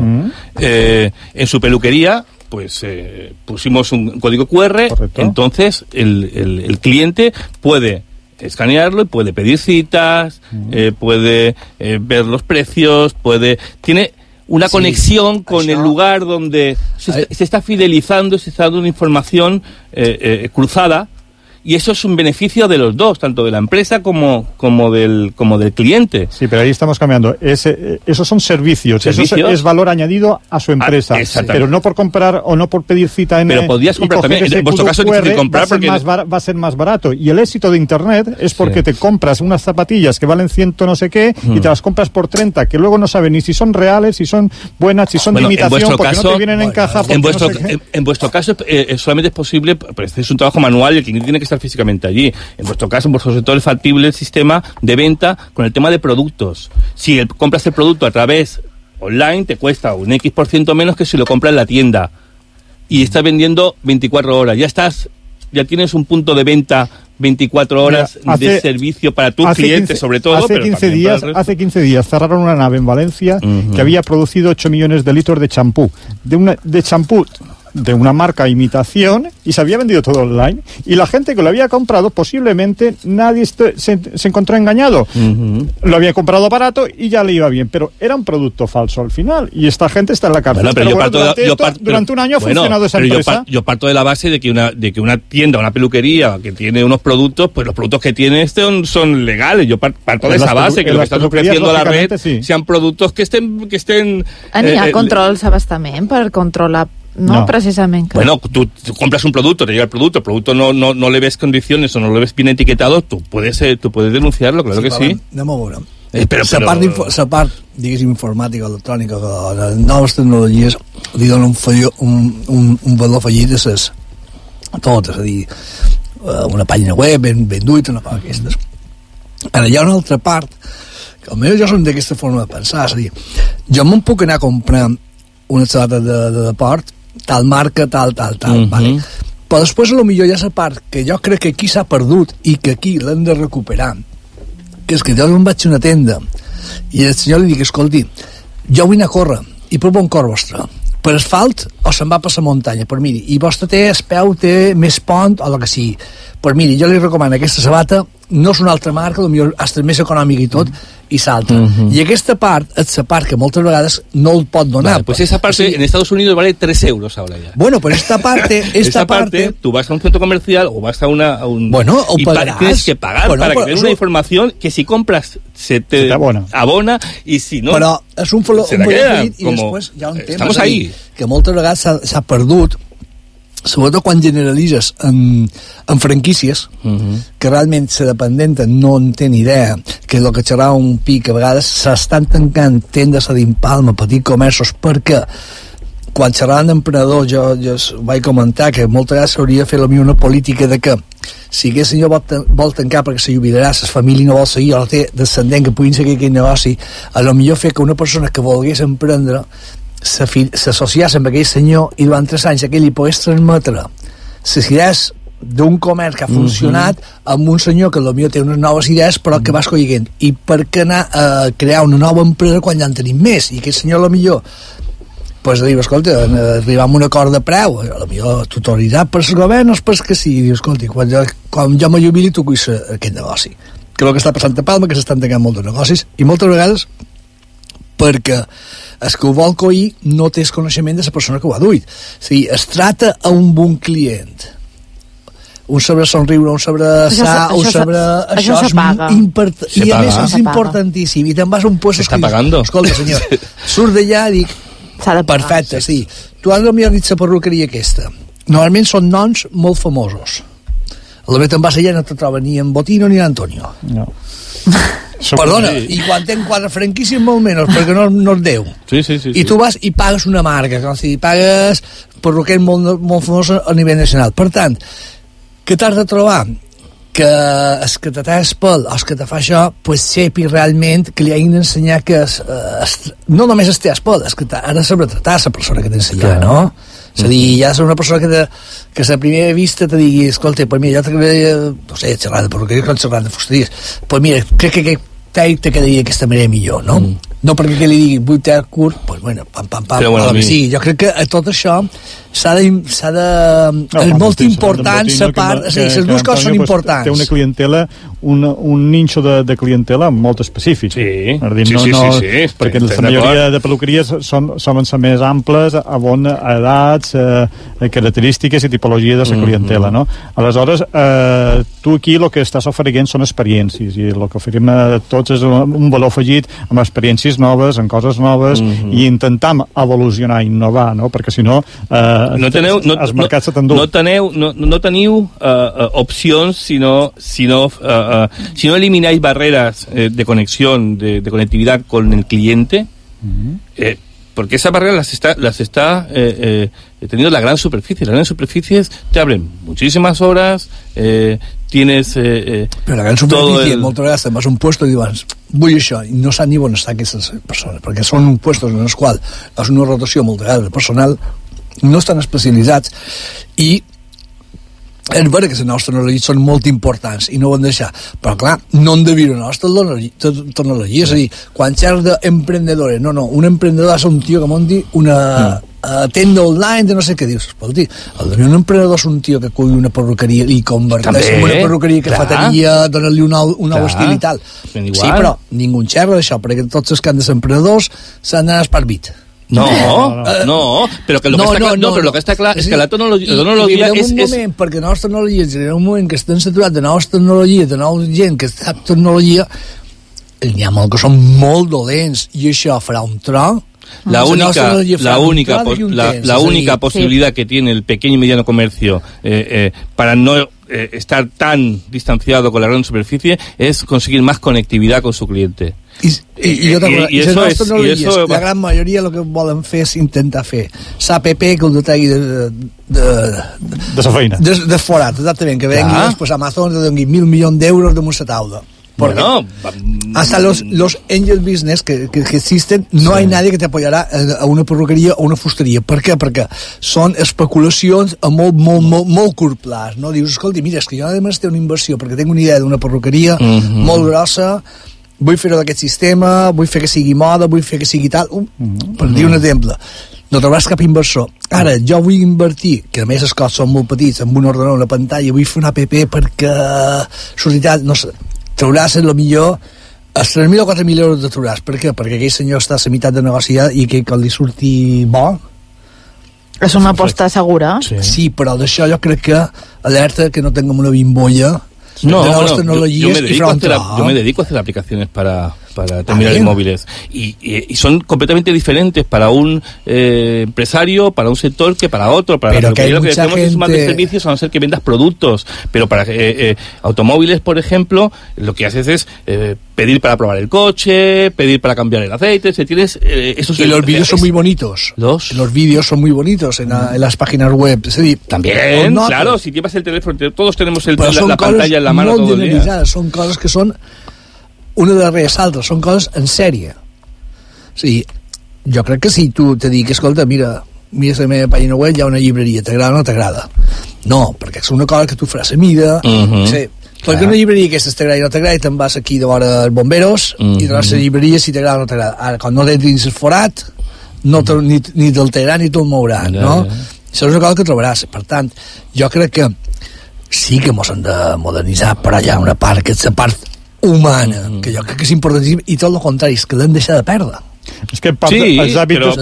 En su peluquería pues pusimos un código QR. Correcto. Entonces el cliente puede escanearlo y puede pedir citas, puede ver los precios, tiene una conexión con el lugar donde se está fidelizando, se está dando una información cruzada. Y eso es un beneficio de los dos, tanto de la empresa como del cliente. Sí, pero ahí estamos cambiando. Esos son servicios. Eso es valor añadido a su empresa. Pero no por comprar o no por pedir cita en... Pero podías comprar también. En vuestro caso es difícil comprar porque... va a ser más barato. Y el éxito de Internet es porque te compras unas zapatillas que valen 100 no sé qué y te las compras por 30, que luego no sabes ni si son reales, si son buenas, si son de imitación, porque no te vienen en caja. En vuestro caso solamente es posible, pues es un trabajo manual y el cliente tiene que estar físicamente allí. En vuestro caso, en vuestro sector, es factible el sistema de venta con el tema de productos. Si compras el producto a través online, te cuesta un X% menos que si lo compras en la tienda. Y estás vendiendo 24 horas. Ya tienes un punto de venta 24 horas de servicio para tus clientes, sobre todo. Hace 15 días cerraron una nave en Valencia que había producido 8 millones de litros de champú. De champú de una marca imitación, y se había vendido todo online, y la gente que lo había comprado posiblemente nadie se encontró engañado. Lo había comprado barato y ya le iba bien, pero era un producto falso al final, y esta gente está en la cárcel. Durante un año ha funcionado esa empresa. Yo parto de la base de que una tienda, una peluquería que tiene unos productos, pues los productos que tiene son legales. Yo parto de esa base, que lo que estás ofreciendo a la red sean productos que estén hi ha controls abastament per controlar. No, precisamente. Bueno, tú compras un producto, te llega el producto no le ves condiciones o no lo ves bien etiquetado, tú puedes denunciarlo, claro que sí. Anem a veure. La part, diguéssim, informàtica, electrònica, de les noves tecnologies, li donen un valor afegit a totes, és a dir, una pàgina web ben duita, una part d'aquestes. Ara, hi ha una altra part, que almenys jo som d'aquesta forma de pensar, és a dir, jo me'n puc anar a comprar una sabata de deport, tal marca, tal, vale. Però després potser hi ha la part que jo crec que aquí s'ha perdut i que aquí l'hem de recuperar, que és que jo em vaig a una tenda i el senyor li dic, escolti, jo vull anar a córrer i provo un cor vostre per asfalt o se'n va per la muntanya, però miri, i vostre té el peu, té més pont o el que sigui, però miri, jo li recomano aquesta sabata no és una altra marca, potser hasta més econòmica i tot, i salta. I aquesta part és la part que moltes vegades no el pot donar. Vale, pues esa parte en Estados Unidos vale 3 euros ahora ya. Bueno, pues esta parte tú vas a un centro comercial o vas a un bueno, o y tienes que pagar para que veas una información que si compras se te abona y si no però és un valor i després hi ha un tema que moltes vegades s'ha perdut, sobretot quan generalitzes en franquícies, que realment la dependenta no en té ni idea, que és el que xerrava un pic, a vegades s'estan tancant tendes a d'impalma, petits comerços, perquè quan xerraven d'emprenedors jo vaig comentar que moltes vegades s'hauria de fer una política de que si aquest senyor vol tancar perquè se jubilarà, la família no vol seguir o no té descendent que puguin seguir aquell negoci, a lo millor fer que una persona que volgués emprendre s'associasse amb aquell senyor i durant 3 anys aquell li pogués transmetre les idees d'un comerç que ha funcionat amb un senyor que potser té unes noves idees però que va escollint, i per què anar a crear una nova empresa quan ja en tenim més, i aquest senyor potser pues diu, escolta, arribar a un acord de preu, potser tutoritzat per el govern o per que sigui, diu, escolta, quan jo me jubili tu cuis aquest negoci, que és el que està passant a Palma, que s'estan tancant molts negocis, i moltes vegades perquè el que ho vol coir no té el coneixement de la persona que ho ha duit. O sigui, es tracta a un bon client, un saber somriure, un saber assar, un saber... Això se paga. I a més és importantíssim, i te'n vas a un puesto que dius, escolta senyor, surt d'allà i dic, perfecte, sí, tu has de mirar dit la perruqueria aquesta, normalment són noms molt famosos, a la te'n vas allà no te troba ni en Botino ni en Antonio. No. Perdona, i quan tenen 4 franquícies molt menys, perquè no es deu. I tu vas i pagues una marca, com si pagues perruquers molt famosos a nivell nacional. Per tant, què t'has de trobar? Que el que te talla el pèl o el que te fa això, pues sepi realment que li hagin d'ensenyar que no només es té el pèl, és que ha de saber tratar la persona que t'ensenya, no? És a dir, ja és una persona que a la primera vista te digui, escolta, pues mira, jo t'agradaria, no sé, xerrar de perruqueria com xerrar de fusteries, pues mira, crec que te quedaria aquesta manera millor, no? No perquè que li digui vull tallar curt, pues bueno, pam, però bueno, sí, jo crec que a tot això s'ha de és molt important la part, les dues coses són importants. Té una clientela, un ninxo de clientela molt específic. Sí, perquè la majoria de peluqueries solen ser més amples, a bona edats, característiques i tipologia de la clientela, no? Aleshores, tu aquí el que estàs oferint són experiències, i el que oferim a tots és un valor afegit amb experiències noves, en coses noves, i intentam evolucionar, innovar, no? Perquè si no els mercats se t'enduen. No teniu opcions si no elimináis barreras de conexión, de conectividad con el cliente, porque esas barreras las está teniendo la gran superficie. Las grandes superficies te abren muchísimas horas, tienes però la gran superficie moltes vegades te'n vas a un puesto i dius vull això, i no sap ni on estan aquestes persones, perquè són puestos en els quals és una rotació moltes vegades de personal, no estan especialitzats, i és vera que les noves tecnologies són molt importants i no ho han de deixar, però clar, no han de viure la nostra tecnologia, és a dir, quan xerres d'emprendedores, no, un emprendedor és un tio que munti una tenda online de no sé què, dius, escolti, un emprenedor és un tio que cull una perruqueria i converteix en una perruqueria que faria, donar-li un nou estil i tal. Sí, però ningú xerra d'això, perquè tots els que han de ser emprenedors s'han d'anar esparbit. No, pero lo que está claro es que la tecnologia és... un moment, perquè la nostra tecnologia en un moment que estem saturats de noves tecnologies, de nova gent que està tecnologia, n'hi ha molt que són molt dolents, i això farà un tronc. La única posibilidad que tiene el pequeño y mediano comercio para no estar tan distanciado con la gran superficie es conseguir más conectividad con su cliente. La gran majoria el que volen fer és intentar fer l'APP que el detegui de la feina de forat, exactament, que vengui pues Amazon te doni 1.000 milions d'euros de una taula. Bueno, hasta los angel business que existen, no hay nadie que te apoyará a una perruqueria o una fusteria. Per què? Perquè són especulacions a molt curt plaç, no? Dius, escolta, mira, és que jo només té una inversió perquè tinc una idea d'una perruqueria molt grossa, vull fer-ho d'aquest sistema, vull fer que sigui moda, vull fer que sigui tal, per dir un exemple. no trobaràs cap inversor. Ara, jo vull invertir, que a més els costs són molt petits, amb un ordenador, una pantalla, vull fer una app perquè societat, no sé, trobaràs el millor els 3.000 o 4.000 euros de trobaràs. Per què? Perquè aquell senyor està a la meitat de negociar i que li surti bo. És una aposta segura. Sí, però d'això jo crec que alerta que no tinguem una bimbolla de noves tecnologies yo me dedico a hacer aplicaciones para terminales móviles y son completamente diferentes para un empresario, para un sector que para otro. Para pero lo que decimos es más de servicios, a no ser que vendas productos, pero para automóviles, por ejemplo, lo que haces es pedir para probar el coche, pedir para cambiar el aceite, tienes esos y los vídeos son muy bonitos. Los vídeos son muy bonitos en las páginas web. Es decir, también, claro, si llevas el teléfono, todos tenemos la pantalla en la mano todo el día. Son coses que són una darrere l'altra, són coses en sèrie. O sigui, jo crec que si tu te dic, escolta, mira la meva pàgina web, hi ha una llibreria, t'agrada o no t'agrada? No, perquè és una cosa que tu faràs a mida, sí, perquè una llibreria aquesta t'agrada i no t'agrada, i te'n vas aquí de vora els bomberos i te vas a la llibreria si t'agrada o no t'agrada. Ara, quan no tens dins el forat, ni te'l t'agrada ni te'l mourà, no? Això és una cosa que trobaràs. Per tant, jo crec que sí que mos hem de modernitzar, però hi ha una part que és la part humana, que jo crec que és importantíssim, i tot el contrari, és que l'hem deixat de perdre. És que els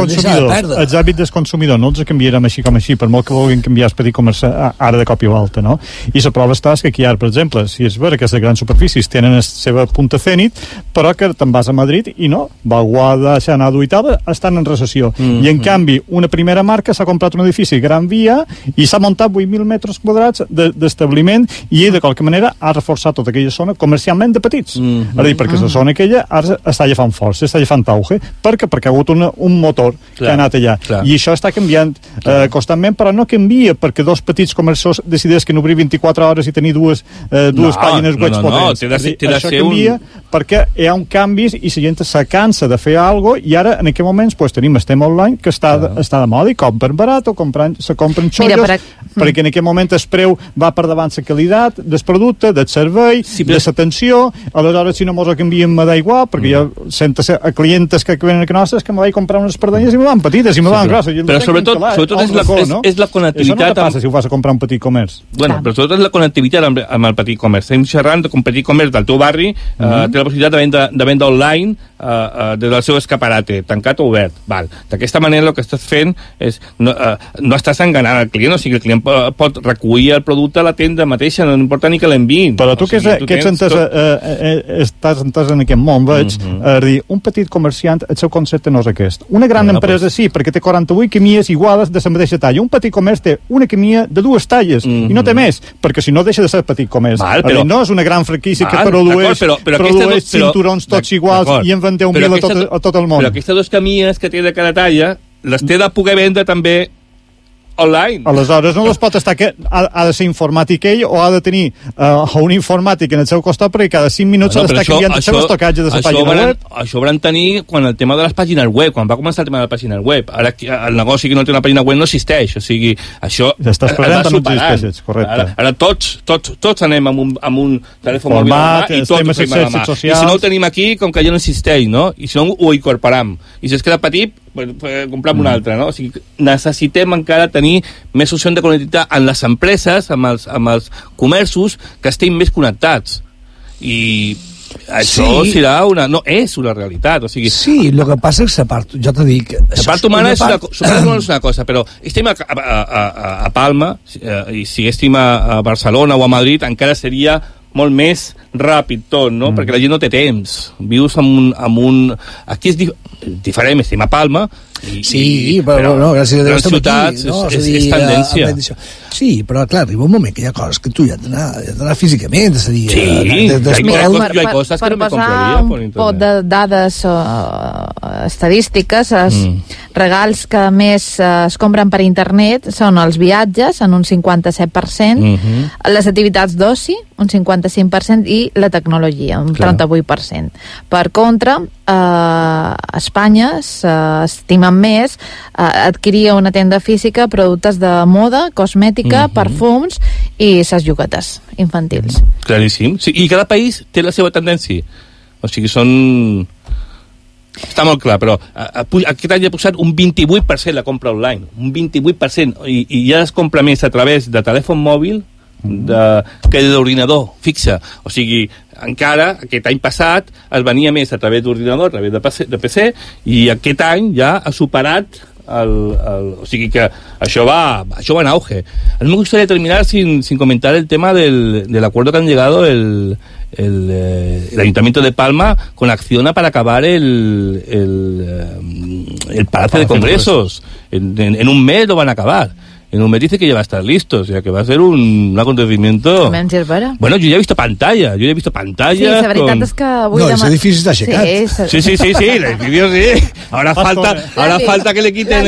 hàbits del consumidor no els canviarem així com així, per molt que vulguin canviar el petit comerç ara de cop i volta, no? I la prova està que aquí ara, per exemple, si és vera que les grans superfícies tenen la seva punta fènit, però que te'n vas a Madrid i no, Baguada, Xanadu i tal, estan en recessió. I en canvi, una primera marca s'ha comprat un edifici Gran Via i s'ha muntat 8.000 metres quadrats d'establiment i de qualque manera ha reforçat tota aquella zona comercialment de petits. És a dir, perquè la zona aquella ara està agafant força, està agafant auge, perquè ha hagut un motor que ha anat allà. I això està canviant constantment, però no canvia perquè dos petits comerços decideixen obrir 24 hores i tenir dues pàgines web potents. Això canvia perquè hi ha un canvi i la gent se cansa de fer alguna cosa i ara en aquests moments tenim el tema online que està de moda i compren barat o se compren xollos perquè en aquest moment el preu va per davant la qualitat del producte, del servei, de l'atenció. Aleshores, si no mos ho canvien, me da igual, perquè jo sento a clientes que venen a nostres que me vaig comprar unes espardenyes i me van petites i me van grosses. Però sobretot és la connectivitat. Això no te passa si ho vas a comprar un petit comerç. Bueno, però sobretot és la connectivitat amb el petit comerç. Estem xerrant que un petit comerç del teu barri té la possibilitat de venda online des del seu escaparate, tancat o obert. D'aquesta manera el que estàs fent és no estàs enganant el client, o sigui, el client pot recollir el producte a la tenda mateixa, no importa ni que l'enviïn. Però tu que estàs entès en aquest món, veig, dir, un petit comerciant, el seu concepte no és aquest. Una gran empresa sí, perquè té 48 camies iguals de la mateixa talla. Un petit comerç té una camia de dues talles i no té més, perquè si no deixa de ser petit comerç. No és una gran franquícia que produeix cinturons tots iguals i en vendeu 1.000 a tot el món. Però aquestes dues camies que té de cada talla les té de poder vendre també online. Aleshores no les pot estar que ha de ser informàtic ell o ha de tenir un informàtic en el seu costat perquè cada 5 minuts ha d'estar canviant el seu estocatge de la pàgina web. Això ho van tenir quan el tema de les pàgines web, quan va començar el tema de les pàgines web. Ara el negoci que no té una pàgina web no existeix, o sigui, això estàs present no existeix, correcte. Ara tots anem amb un telèfon mòbil i tots ho fem a la mà. I si no ho tenim aquí, com que ja no existeix, no? I si no ho incorporam. I si es queda petit, comprar un altre, no? O sigui, necessitem encara tenir més opcions de connectivitat en les empreses, amb els comerços, que estiguin més connectats. I això serà no és una realitat, o sigui... Sí, el que passa és que jo t'ho dic... La part humana és una cosa, però estem a Palma, i si estiguéssim a Barcelona o a Madrid, encara seria molt més ràpid tot, no? Perquè la gent no té temps. Vius amb un... Aquí és diferent, estem a Palma, però no, gràcies a Déu estem aquí. És tendència. Sí, però clar, arriba un moment que hi ha coses que tu ja has d'anar físicament, és a dir... hi ha coses que no me compraria. Per un pot de dades estadístiques, els regals que més es compren per internet són els viatges, en un 57%, les activitats d'oci, un 55%, i la tecnologia, un 38%. Per contra, a Espanya s'estimen més adquirir a una tenda física productes de moda, cosmètica, perfums i ses juguetes infantils. Claríssim. Sí, i cada país té la seva tendència. O sigui, són Està molt clar, però aquest any he posat un 28% la compra online, un 28%, i ja es compra més a través de telèfon mòbil que d'ordinador fixa. O sigui, encara aquest any passat es venia més a través d'ordinador, a través de PC, i aquest any ja ha superat o sigui que això va en auge. A mí me gustaría terminar sin comentar el tema del acuerdo que han llegado el Ayuntamiento de Palma con Acciona para acabar el Palacio de Congresos. En un mes lo van a acabar. En un mes dice que ya va a estar listo, o sea que va a ser un acontecimiento... Bueno, yo ya he visto pantalla, Sí, la veritat és que avui... No, ese edifici està aixecat. Sí, el edificio sí. Ahora falta que le quiten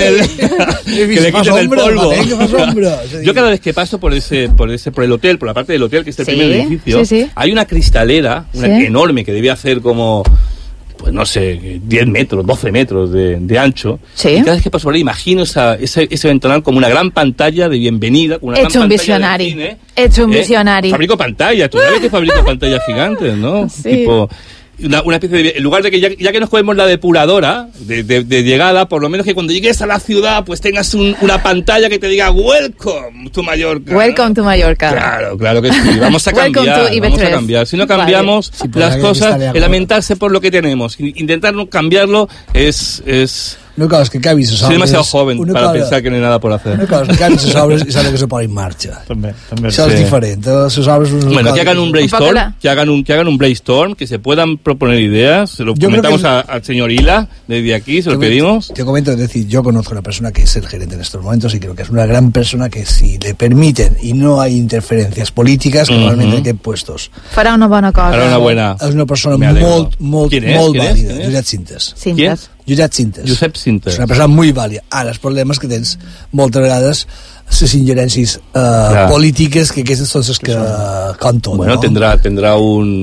el polvo. Yo cada vez que paso por el hotel, por la parte del hotel, que es el primer edificio, hay una cristalera, enorme, que debía hacer como... pues no sé, 10 metros, 12 metros de ancho. Sí. Y cada vez que paso por ahí imagino ese ventanal como una gran pantalla de bienvenida, como una gran pantalla de cine. Ets un visionari. Fabrico pantallas, tú sabes que fabrico pantallas gigantes, ¿no? Sí. Tipo... Una especie de... En lugar de que ya que nos cogemos la depuradora de llegada, por lo menos que cuando llegues a la ciudad pues tengas una pantalla que te diga Welcome to Mallorca. Welcome to Mallorca. Claro que sí. Vamos a cambiar. Si no cambiamos las cosas, el lamentarse por lo que tenemos, intentar no cambiarlo es... No cal que acabis les obres... Soy demasiado joven para pensar que no hay nada por hacer. No cal que acabis les obres i saber que se ponen en marxa. També això és diferent. Les obres... Bueno, que hagan un brainstorm, que hagan un brainstorm, que se puedan proponer ideas. Se lo comentamos al señor Hila desde aquí, se lo pedimos. Te comento, es decir, yo conozco a una persona que es el gerente en estos momentos y creo que es una gran persona que si le permiten y no hay interferencias políticas, que normalmente en qué puestos. Farà una bona cosa. Farà una buena... És una persona molt vàlida. Josep Cintes. Josep Cintes. És una persona muy válida. Ara, el problema és que tens moltes vegades les ingerències polítiques, que aquestes són les que canten. Bueno, tendrá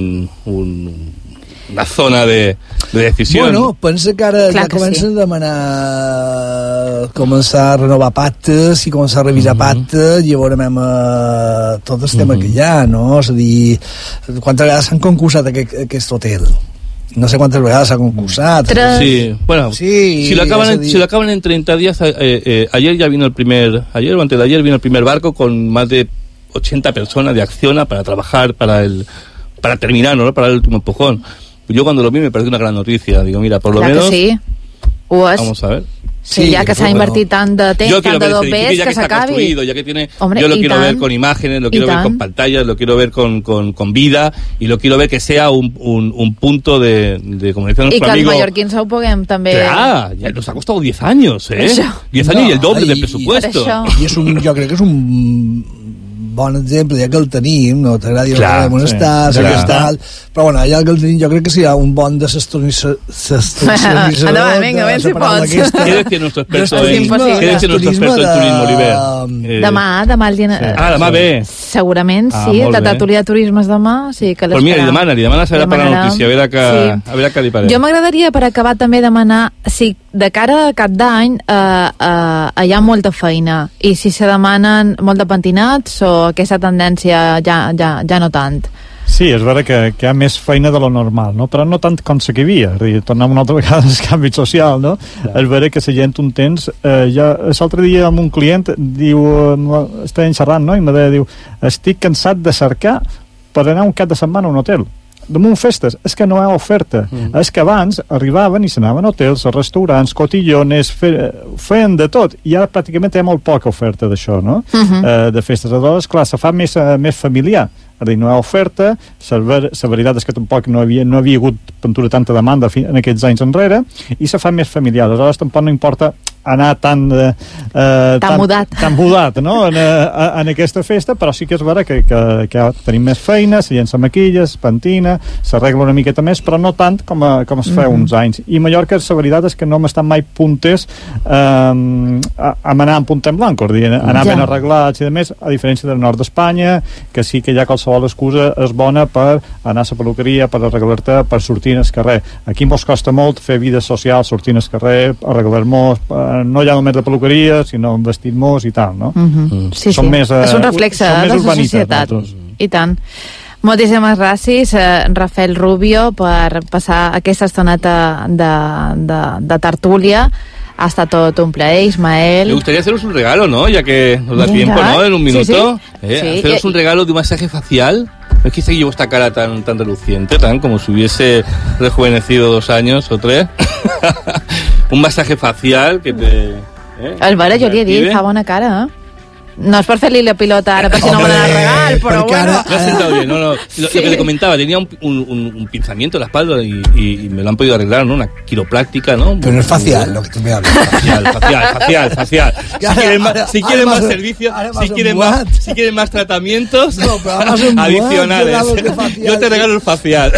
una zona de decisión. Bueno, pensa que ara ja comencen a demanar començar a renovar pactes i començar a revisar pactes i veurem tot el tema que hi ha, no? És a dir, quantes vegades s'han concursat aquest hotel? No sé cuántas vegades s'ha concursat. Sí, bueno, si lo acaban en 30 días, ayer ya vino ayer o antes de ayer vino el primer barco con más de 80 personas de Acciona para trabajar para terminar, ¿no? Para el último empujón. Yo cuando lo vi me pareció una gran noticia. Digo, mira, por lo menos... Que sí. Vamos a ver. Sí, ya que s'ha invertit tant de temps, tant de dobbers, que s'acabi. Ya que tiene, yo lo quiero ver con imágenes, lo quiero ver con pantallas, lo quiero ver con vida y lo quiero ver que sea un punto de como decía nuestro amigo. I que els mallorquins ho puguem també... Clar, ya nos ha costado 10 años, ¿eh? 10 años y el doble del presupuesto. I jo crec que és un bon exemple, ja que el tenim, no t'agradi on està, però bueno, ja que el tenim, jo crec que serà un bon endavant, vinga, ben si pots. Què decía nuestro experto en turismo, Oliver? Demà el dia... demà ve. Segurament, sí, la tertúlia de turismes demà, sí que l'esperà. Pues mira, li demana saber per la notícia, a veure què li pareix. Jo m'agradaria, per acabar, també demanar si de cara a cap d'any hi ha molta feina i si se demanen molt de pentinats o aquesta tendència ja no tant. Sí, és vera que hi ha més feina de lo normal, no? Però no tant com la que hi havia. És a dir, tornem una altra vegada al canvi social, no? És vera que la gent un temps... l'altre dia amb un client diu, estàvem xerrant, no? I me deia, estic cansat de cercar per anar un cap de setmana a un hotel. Damunt festes, és que no hi ha oferta. És que abans arribaven i s'anaven a hotels, a restaurants, cotillones, feien de tot, i ara pràcticament hi ha molt poca oferta d'això, no? De festes. Aleshores, clar, se fa més familiar. És a dir, no hi ha oferta, la veritat és que tampoc no havia hagut tanta demanda en aquests anys enrere, i se fa més familiar. Aleshores, tampoc no importa anar tan mudat, no? en aquesta festa, però sí que és vera que tenim més feina, la gent se maquilla, es pentina, s'arregla una miqueta més, però no tant com es fa uns anys. I Mallorca, la veritat és que no hem estat mai punters a anar en punta en blanc, anar ben arreglats i més, a diferència del nord d'Espanya, que sí que hi ha qualsevol excusa és bona per anar a la peluqueria, per arreglar-te, per sortir al carrer. Aquí mos costa molt fer vida social, sortir al carrer, arreglar-nos, no hi ha només de peluqueria, sinó vestir-nos i tal, no? Sí, és un reflex de la societat. I tant. Moltíssimes gràcies, Rafael Rubio, per passar aquesta estoneta de tertúlia. Ha estat tot un plaer, Ismael. Me gustaría haceros un regalo, ¿no? Ya que nos da tiempo, ¿no? En un minuto. Sí. Haceros un regalo de un masaje facial. Es que llevo esta cara tan reluciente, tan como si hubiese rejuvenecido 2 años o 3. Un masaje facial que te... Albert, jo li he dit, fa bona cara, No es per fer-li la pilota ara, per si no me la regal, però bueno. Lo has sentado bien, no. Lo que le comentaba, tenía un pinzamiento en la espalda y me lo han podido arreglar, ¿no? Una quiropráctica, ¿no? Pero no es facial, lo que tú me hablas. Facial. Si quieren más servicios, si quieren más tratamientos adicionales. Yo te regalo el facial.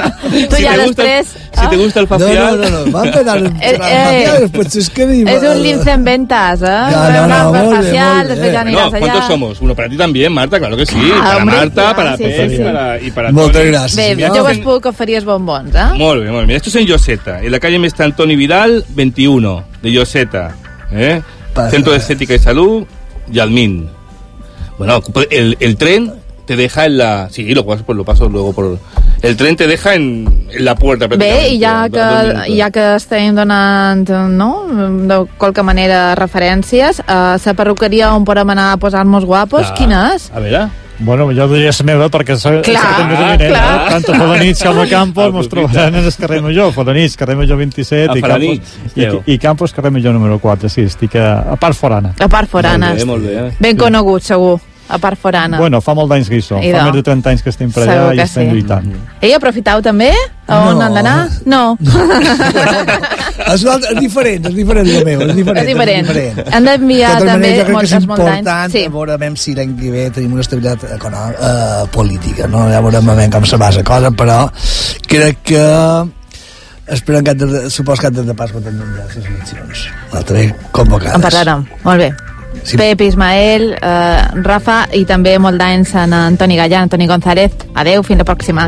Si te gusta el facial... No, va a empezar el facial, después es que... Es un lince en ventas, No, facial, después ya no, ¿cuántos somos? Uno para ti también, Marta, claro que sí. Para Marta, para Pep y para Moltes gràcies. Bé, jo vos puc oferir els bombons, Molt bé. Mira, esto es en Lloseta, en la calle Mestre Antoni Vidal, 21, de Lloseta. Centro de Estética y Salud, Yalmín. Bueno, el tren te deja en la... Sí, lo paso luego por... El tren te deja en la puerta. Bé, i ja que estem donant, de qualque manera, referències, la perruqueria on podem anar a posar-nos guapos, quina és? A veure... Bueno, jo diria la meva, perquè clar. Tant a Fodanits com a Campos mos trobaran en el carrer Major. Fodanits, carrer Major 27, i Campos, carrer Major número 4. Sí, estic a part forana. A part forana. Molt bé. Ben conegut, segur. A part forana. Bueno, fa molt d'anys que hi som. Fa més de 30 anys que estem per allà i estem lluitant. Ei, aprofitau també? On han d'anar? No. És diferent el meu. És diferent. Hem d'enviar també molts anys. És important veurem si l'any que ve tenim una estabilitat política, no? Ja veurem com se va la cosa, però crec que esperem supos que han de pas votar les eleccions. L'altre convocades. En parlarem. Molt bé. Sí. Pep, Ismael, Rafa i també molt d'anys en Antoni Gallà, Antoni González. Adeu, fins la pròxima.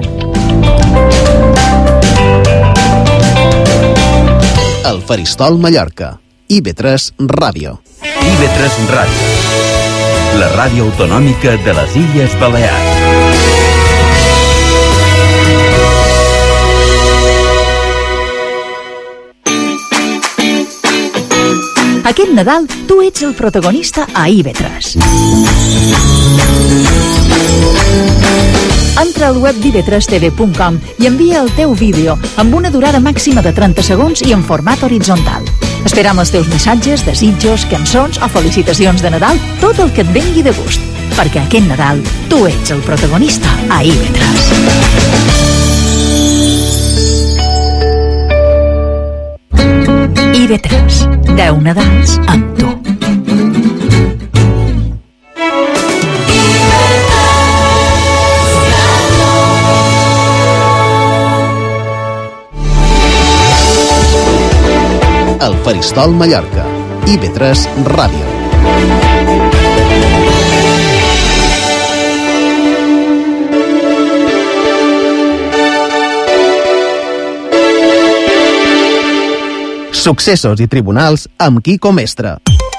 El Faristol Mallorca. IB3 Ràdio. IB3 Ràdio. La ràdio autonòmica de les Illes Balears. Aquest Nadal, tu ets el protagonista a IB3. Entra al web d'IB3TV.com i envia el teu vídeo amb una durada màxima de 30 segons i en format horitzontal. Esperam els teus missatges, desitjos, cançons o felicitacions de Nadal, tot el que et vengui de gust. Perquè aquest Nadal, tu ets el protagonista a IB3. IB3, 10 Nadals amb tu. El Faristol Mallorca. IB3 Ràdio. Successos i tribunals amb Quico Mestre.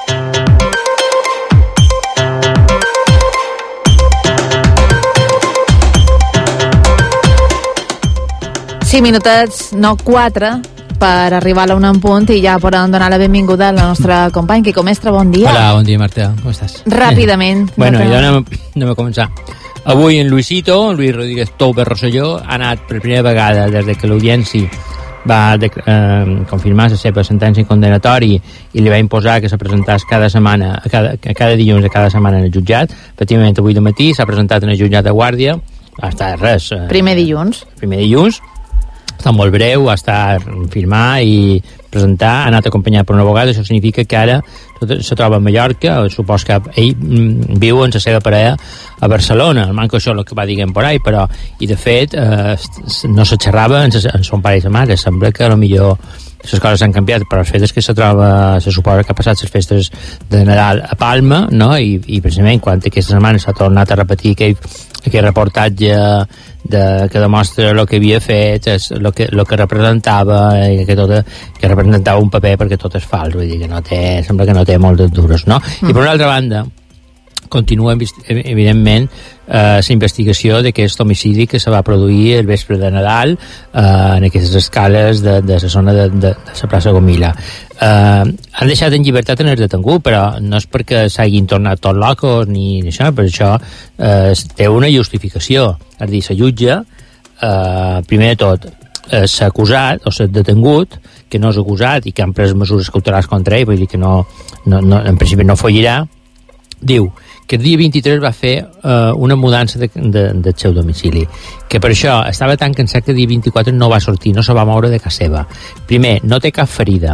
Sí, minutets, no 4, per arribar a la 1 en punt i ja podem donar la benvinguda al nostre company Quico Mestre. Bon dia. Hola, bon dia, Marta. Com estàs? Ràpidament. Bueno, ja anem a començar. Avui en Luisito, Luis Rodríguez Touber Rosselló, ha anat per primera vegada des que l'Audiència va confirmar la seva sentència condenatori i li va imposar que se presentés cada setmana, cada dilluns de cada setmana en el jutjat. Efectivament, avui de matí s'ha presentat en el jutjat de Guàrdia. Ha estat res. Primer dilluns. Està molt breu, ha estat firmar i presentar, ha anat acompanyat per un abogat. Això significa que ara se troba a Mallorca, supos que ell viu en la seva parella a Barcelona, el manco això és el que va dient por ahí, però, i de fet no se xerrava en son pare i sa mare. Sembla que potser les coses han canviat, però el fet és que se suposa que ha passat les festes de Nadal a Palma, no? I precisament quan aquesta setmana s'ha tornat a repetir aquell reportatge que demostra el que havia fet, el que representava, que representava un paper, perquè tot és fals, vull dir que sembla que no té moltes dures, no? I per una altra banda, continua, evidentment, la investigació d'aquest homicidi que se va produir el vespre de Nadal en aquestes escales de la zona de la plaça Gomila. Han deixat en llibertat en el detengut, però no és perquè s'hagin tornat tots locos ni això, per això té una justificació. És a dir, la jutge, primer de tot, s'ha acusat, o s'ha detengut, que no és acusat i que han pres mesures cautelars contra ell, vull dir que no, en principi no follirà, diu que el dia 23 va fer una mudança del seu domicili, que per això estava tan cansat que el dia 24 no va sortir, no se va moure de casa seva. Primer, no té cap ferida.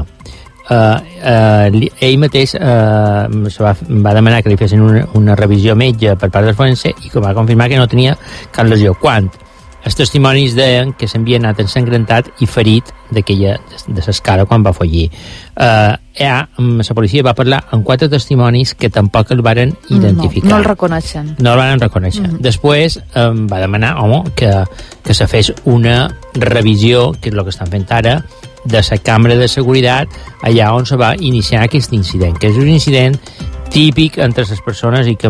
Ell mateix va demanar que li fessin una revisió metge per part del forense i que va confirmar que no tenia cap lesió. Quan els testimonis deien que s'havia anat ensangrentat i ferit de l'escala quan va follir. La policia va parlar amb 4 testimonis que tampoc el varen identificar. No el reconeixen. No el van reconèixer. Després va demanar, que se fes una revisió, que és el que estan fent ara, de la càmera de seguretat allà on se va iniciar aquest incident, que és un incident típic entre les persones i que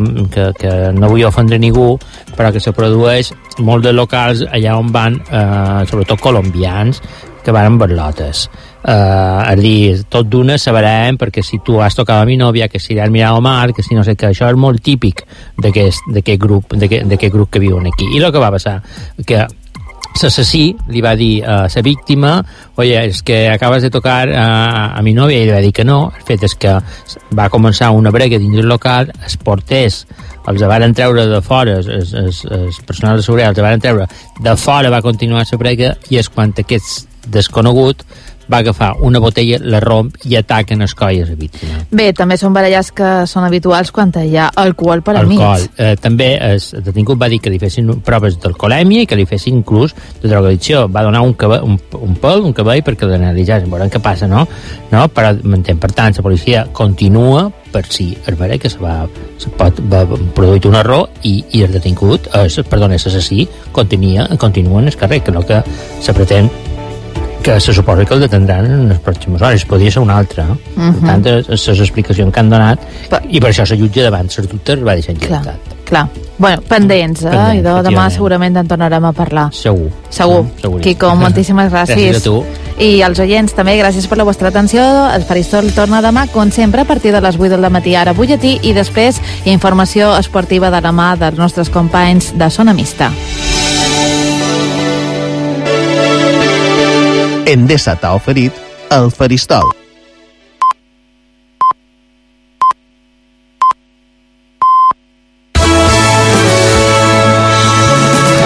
no vull ofendre ningú, però que se produeix molt de locals allà on van, sobretot colombians, que van amb barlotes. És dir, tot d'una sabrem, perquè si tu has tocat a mi nòvia, que si has mirat al mar, que si no sé què, això és molt típic d'aquest grup que viuen aquí. I el que va passar, que l'assassí li va dir a la víctima: oye, és que acabes de tocar a mi nòvia, i li va dir que no. El fet és que va començar una brega dins el local, els porters els van treure de fora, el personal de seguretat els van treure de fora, va continuar la brega, i és quan aquest desconegut va agafar una botella, la romp i ataquen el coll a la víctima. Bé, també són baralles que són habituals quan hi ha alcohol per al mig. També el detingut va dir que li fessin proves d'alcoholèmia i que li fessin inclús de drogadicció. Va donar un cabell perquè l'analitzessin, veurem què passa, no? Però m'entén. Per tant, la policia continua per si es veure que se pot produir un error i el detingut, l'assassí, continua en el carrer, que és el que se pretén, que se suposa que el detendran en les pròximes hores. Podria ser una altra, Per tant, les explicacions que han donat, i per això la jutge davant les dubtes va deixar en llibertat. Clar. Bueno, pendents, i demà segurament en tornarem a parlar. Segur. Quico, moltíssimes gràcies. Gràcies a tu. I als oients també, gràcies per la vostra atenció. El Faristol torna demà, com sempre, a partir de les 8 del matí, ara butlletí, i després informació esportiva de la mà dels nostres companys de Zona Mixta. Endesa t'ha oferit El Faristol.